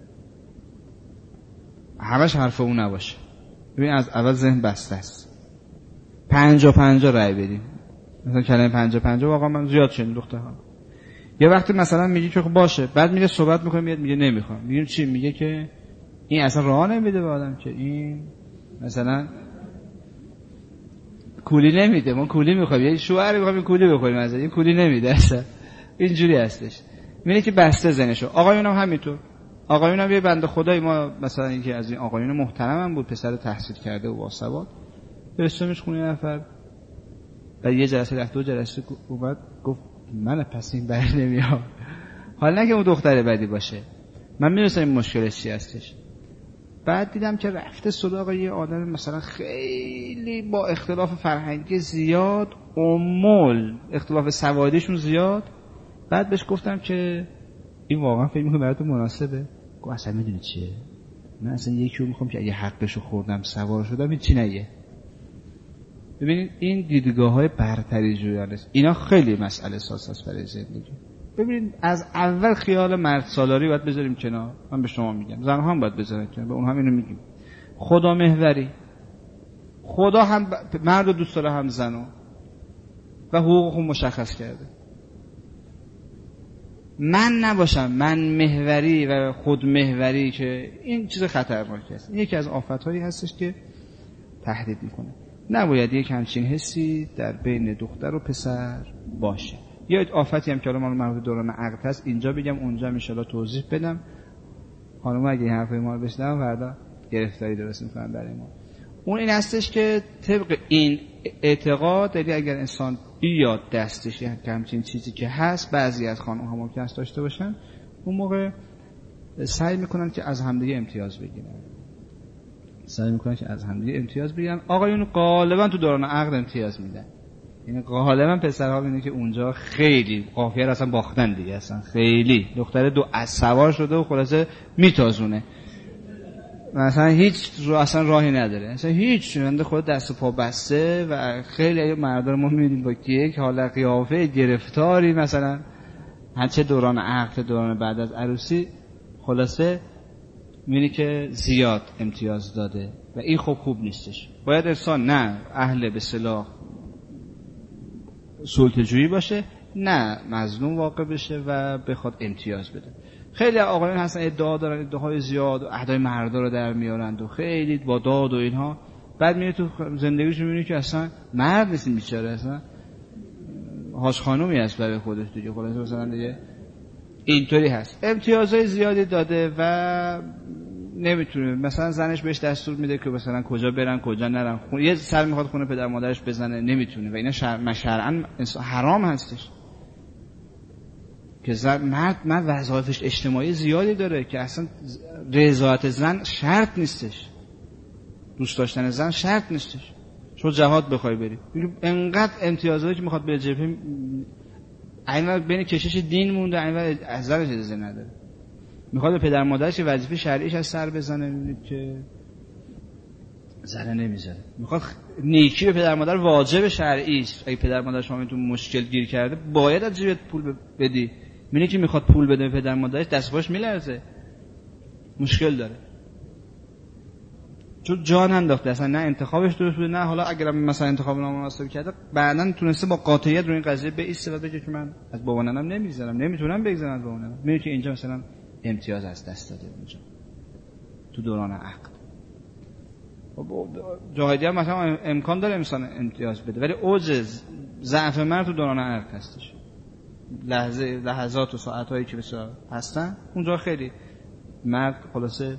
همش حرف اون نباشه. ببین از اول ذهن بسته است، پنجا پنجا رای بدیم، مثلا کلمه پنجا پنجا واقعا من زیاد شنیدم دخترها. یه وقتی مثلا میگی که خب باشه، بعد میگه صحبت میکنه میاد میگه نمیخوام، میگیم چی؟ میگه که این اصلا راه نمیده به آدم، که این مثلا کولی نمیده، ما کولی میخوایم، یه شوهر میخوایم کولی بخوریم، مثلا این کولی نمیده اصلا، اینجوری هستش. میگه که بسته ذهنشو. آقایون هم همینطور، آقایون هم یه بنده خدایی، ما مثلا اینکه از این آقایون محترمم بود، پسر تحصیل کرده و باسواد، فرستادمش خونه نفر، بعد یه جلسه رفت دو جلسه اومد گفت من پس این بر نمیام. حالا نه که اون دختر بدی باشه، من میدونستم این مشکلش چی هستش. بعد دیدم که رفته سراغ یه آدم مثلا خیلی با اختلاف فرهنگی زیاد، عمول اختلاف سوادیشون زیاد. بعد بهش گفتم که این واقعا فکر می‌کنی برات مناسبه؟ گفت اصلا میدونی چیه، من اصلا یکی رو میخوام که اگه حقشو خوردم سوار شدم این چی نگه. ببینید این دیدگاه‌های برتری جویانه است، اینا خیلی مسئله اساس است برای زندگی. ببینید از اول خیال مرد سالاری باید بذاریم کنار، من به شما میگم زن‌ها هم باید بذارن کنار، به اون هم اینو میگیم. خدا محوری، خدا هم مرد و دوست داره هم زنو و حقوق خود مشخص کرده. من نباشم من محوری و خود محوری که این چیز خطرناکی است. یکی از آفت‌هایی هستش که تهدید میکنه. نباید یک همچین حسی در بین دختر و پسر باشه. یا آفتی هم که الان مربوط دوران عقد هست، اینجا بگم اونجا ان شاءالله توضیح بدم. خانم اگه این حرفای ما رو بشنون فردا گرفتاری درست میکنن برای ما. اون این هستش که طبق این اعتقاد، یعنی اگر انسان بیاد دستش یک همچین چیزی که هست، بعضی از خانم ها ممکن است داشته باشن، اون موقع سعی میکنن که از همدیگه امتیاز بگیرن. سعی میکنن که از همدیگه امتیاز بگیرن. آقایون غالبا تو دوران عقد امتیاز میدن. یعنی غالبا پسرها میبینن که اونجا خیلی قافیه رو اصلا باختن دیگه، اصلا خیلی دختر دو از سوار شده و خلاصه میتازونه، مثلا هیچ رو اصلا راهی نداره، اصلا هیچ بنده خود دست و پا بسته. و خیلی مردا ما میبینیم با یک حال قیافه گرفتاری، مثلا هرچه دوران عقد دوران بعد از عروسی، خلاصه میبینی که زیاد امتیاز داده و این خوب خوب نیستش. باید انسان نه اهل به اصطلاح سلطه‌جویی باشه، نه مظلوم واقع بشه و بخواد امتیاز بده. خیلی آقایون هستن ادعا دارن، ادعاهای زیاد و اهدای مردا رو در میارند و خیلی با داد و اینها، بعد میره تو زندگیشون میبینی که اصلا مرد نیست بیچاره، اصلا هاش خانومی هست برای خودش دیگه، خلاص مثلا دیگه اینطوری هست. امتیازهای زیادی داده و نمیتونه، مثلا زنش بهش دستور میده که مثلا کجا برن کجا نرن، یه سر میخواد خونه پدر مادرش بزنه نمیتونه و اینا شرع شرعاً حرام هستش. که زن مرد مرد وظایفش اجتماعی زیادی داره که اصلا رضایت زن شرط نیستش، دوست داشتن زن شرط نیستش. شما جهاد بخوای بری انقدر امتیازاتی که میخواد به جبهه، اینور بین کشش دین مونده، اینور از زنش اجازه نداره، میخواد به پدر مادرش وظیفه شرعیش از سر بزنه. میبینید که زنه نمیذاره. میخواد نیکی به پدر مادر واجب شرعی است. اگه پدر مادر شما تو مشکل گیر کرده باید از جیبت پول بدی. میونه که میخواد پول بده به پدر مادرش دست پاش میلرزه، مشکل داره، چون جان انداخته، اصلا نه انتخابش درست بوده، نه حالا اگرم مثلا انتخاب نامناسب کرده بعداً تونسته با قاطعیت روی این قضیه بایسته و بگه که من از بابا ننم نمیگذرم، نمیتونم بگذرم از بابا ننم. میونه که اینجا مثلا امتیاز از دست داده اونجا تو دوران عقد. جاهدی هم مثلا امکان داره انسان امتیاز بده، ولی اوج ضعف مرد تو دوران عقد هستش. لحظه لحظات و ساعتایی که بسیار هستن اونجا خیلی مرد خلاصه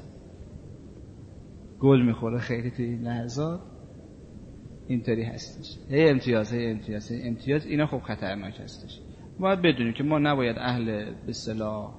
گل میخوره خیلی توی این لحظات اینطوری هستش. هی امتیاز هی امتیاز هی امتیاز اینا خب خطرناک هستش. باید بدونیم که ما نباید اهل به اصطلاح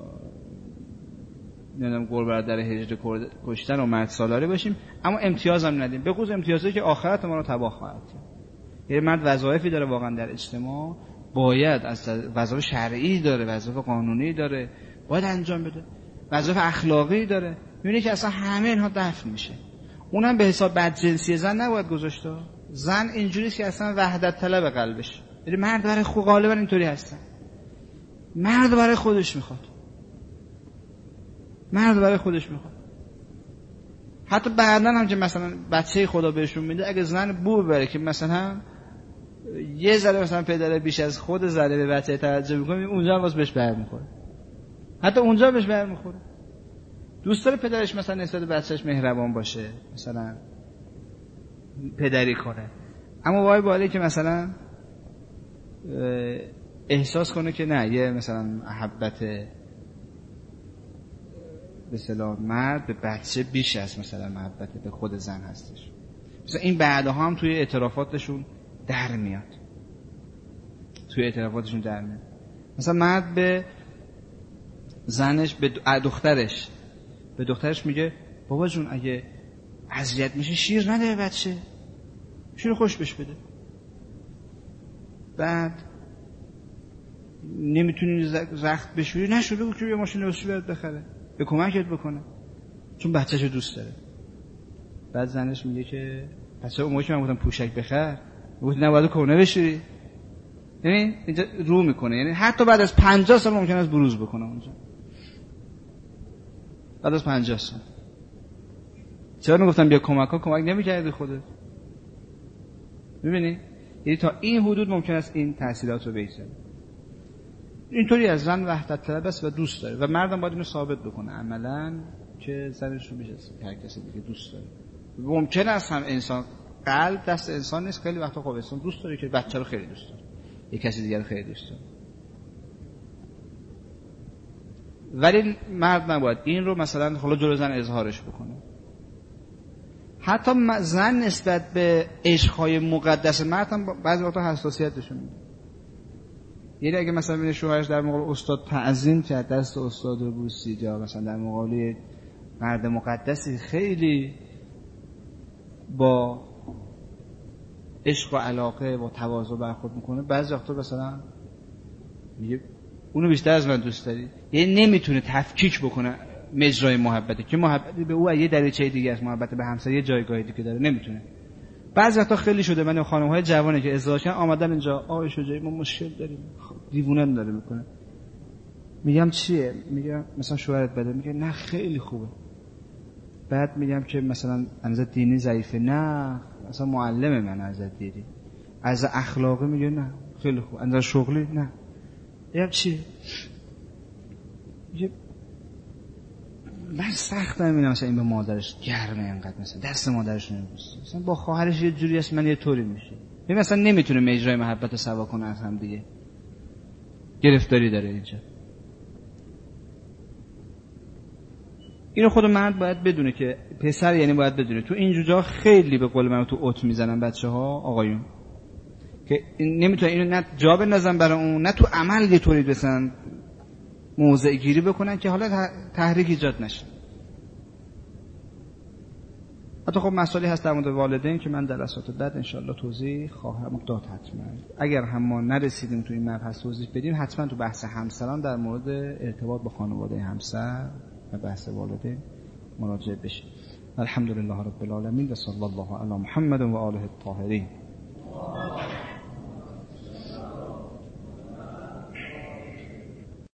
نمیدونم گل برادر هجر کشتن و مرد سالاری باشیم، اما امتیاز هم ندیم، به خصوص امتیازی که آخرت ما رو تباه خواهد کرد. یعنی مرد وظایفی داره واقعا در اجتماع، باید از وظایف شرعی داره، وظایف قانونی داره باید انجام بده، وظایف اخلاقی داره. میبینی که اصلا همه اینها دفن میشه. اونم به حساب بدجنسی زن نباید گذاشته. زن اینجوریه که اصلا وحدت طلب قلبش، یعنی مرد برای خود غالبا اینطوری هستن، مرد برای خودش میخواد، مرد برای خودش میخواد. حتی بعدن هم که مثلا بچه خدا بهشون میده، اگه زن بو ببره که مثلا یه ذره مثلا پدر بیش از خود ذره به بچه توجه میکنه، اونجا هم واسه بهش برمیخوره، حتی اونجا بهش برمیخوره. دوست داره پدرش مثلا نسبت به بچهش مهربان باشه، مثلا پدری کنه، اما وای بالی که مثلا احساس کنه که نه، یه مثلا محبت به اصطلاح مرد به بچه بیش از مثلا محبت به خود زن هستش. مثلا این بعدها هم توی اعترافاتشون در میاد، توی اعترافاتشون در میاد. مثلا مرد به زنش، به دخترش به دخترش میگه بابا جون اگه اذیت میشه شیر نده به بچه، شیر خوش بش بده. بعد نمیتونی زخت بشوری، نشده بود که یه ماشین لباسشویی برات بخره به کمکت بکنه، چون بچه‌شو دوست داره. بعد زنش میگه که بچه اون موقعی که من گفتم پوشک بخر گفت نه باید کونه بشوری. یعنی اینجا رو میکنه، یعنی حتی بعد از پنجاه سال ممکن است بروز بکنه اونجا، بعد از پنجاه سال. چرا میگفتم بیا کمک ها، کمک نمیکردی خودت؟ میبینی؟ یعنی تا این حدود ممکن است این تاثیرات رو بگذاره. اینطوری از زن وحدت طلب است و دوست داره و مردم باید اینو ثابت بکنه عملاً که زنش رو بیش از هر کسی دیگه دوست داره. ممکن است هم انسان قلب دست انسان نیست، خیلی وقتا خب انسان دوست داره که بچه رو خیلی دوست داره، یک کسی دیگر رو خیلی دوست داره، ولی مرد نباید این رو مثلا حالا جلو زن اظهارش بکنه. حتی زن نسبت به عشق‌های مقدس مرد هم بعضی وقتا حساسیتشون میده. یعنی اگه مثلا ببینه شوهرش در مقابل استاد تعظیم کرد، دست استاد رو بوسید، یا مثلا در مقابل مرد مقدسی خیلی با عشق و علاقه و تواضع برخورد میکنه، بعضی وقتا مثلا میگه اونو بیشتر از من دوست داری. یعنی نمیتونه تفکیک بکنه مجرای محبته که محبت به او یه دریچه دیگه است، محبت به همسر یه جایگاه دیگه داره، نمیتونه. بعضی وقتا خیلی شده من خانم‌های جوانی که ازدواج کردن آمدن اینجا، آقای شجاعی ما مشکل داریم، دیوونه داره میکنه. میگم چیه؟ میگم مثلا شوهرت بده، میگه نه خیلی خوبه. بعد میگم که مثلا از دینی ضعیفه، نه مثلا معلم من از دینی، از اخلاقی میگه نه خیلی خوب، از شغلی نه. میگم چی؟ میگه من سختم میبینم مثلا این به مادرش گرمه اینقدر، مثلا دست مادرش نمیبوسه، مثلا با خواهرش یه جوری است من یه طوری میشه. ببین مثلا نمیتونه مجرای محبت رو سوا کنه از هم دیگه، گرفتاری داره اینجا. اینو خود مرد باید بدونه که پسر یعنی باید بدونه تو این جوجا خیلی به قول من تو اوت میزنن بچه‌ها آقایون که نمیتونه اینو نه جا بندازن برای اون، نه تو عمل یه طوری بسن موضع گیری بکنن که حالا تحریک ایجاد نشه. حتی خب مسائلی هست در مورد والدین که من در اساتید بعد انشالله توضیح خواهم داد حتما. اگر هم ما نرسیدیم تو این مبحث توضیح بدیم، حتما تو بحث همسران در مورد ارتباط با خانواده همسر و بحث والدین مراجعه بشه. الحمدلله رب العالمین و صلی الله علی محمد و آله الطاهرین.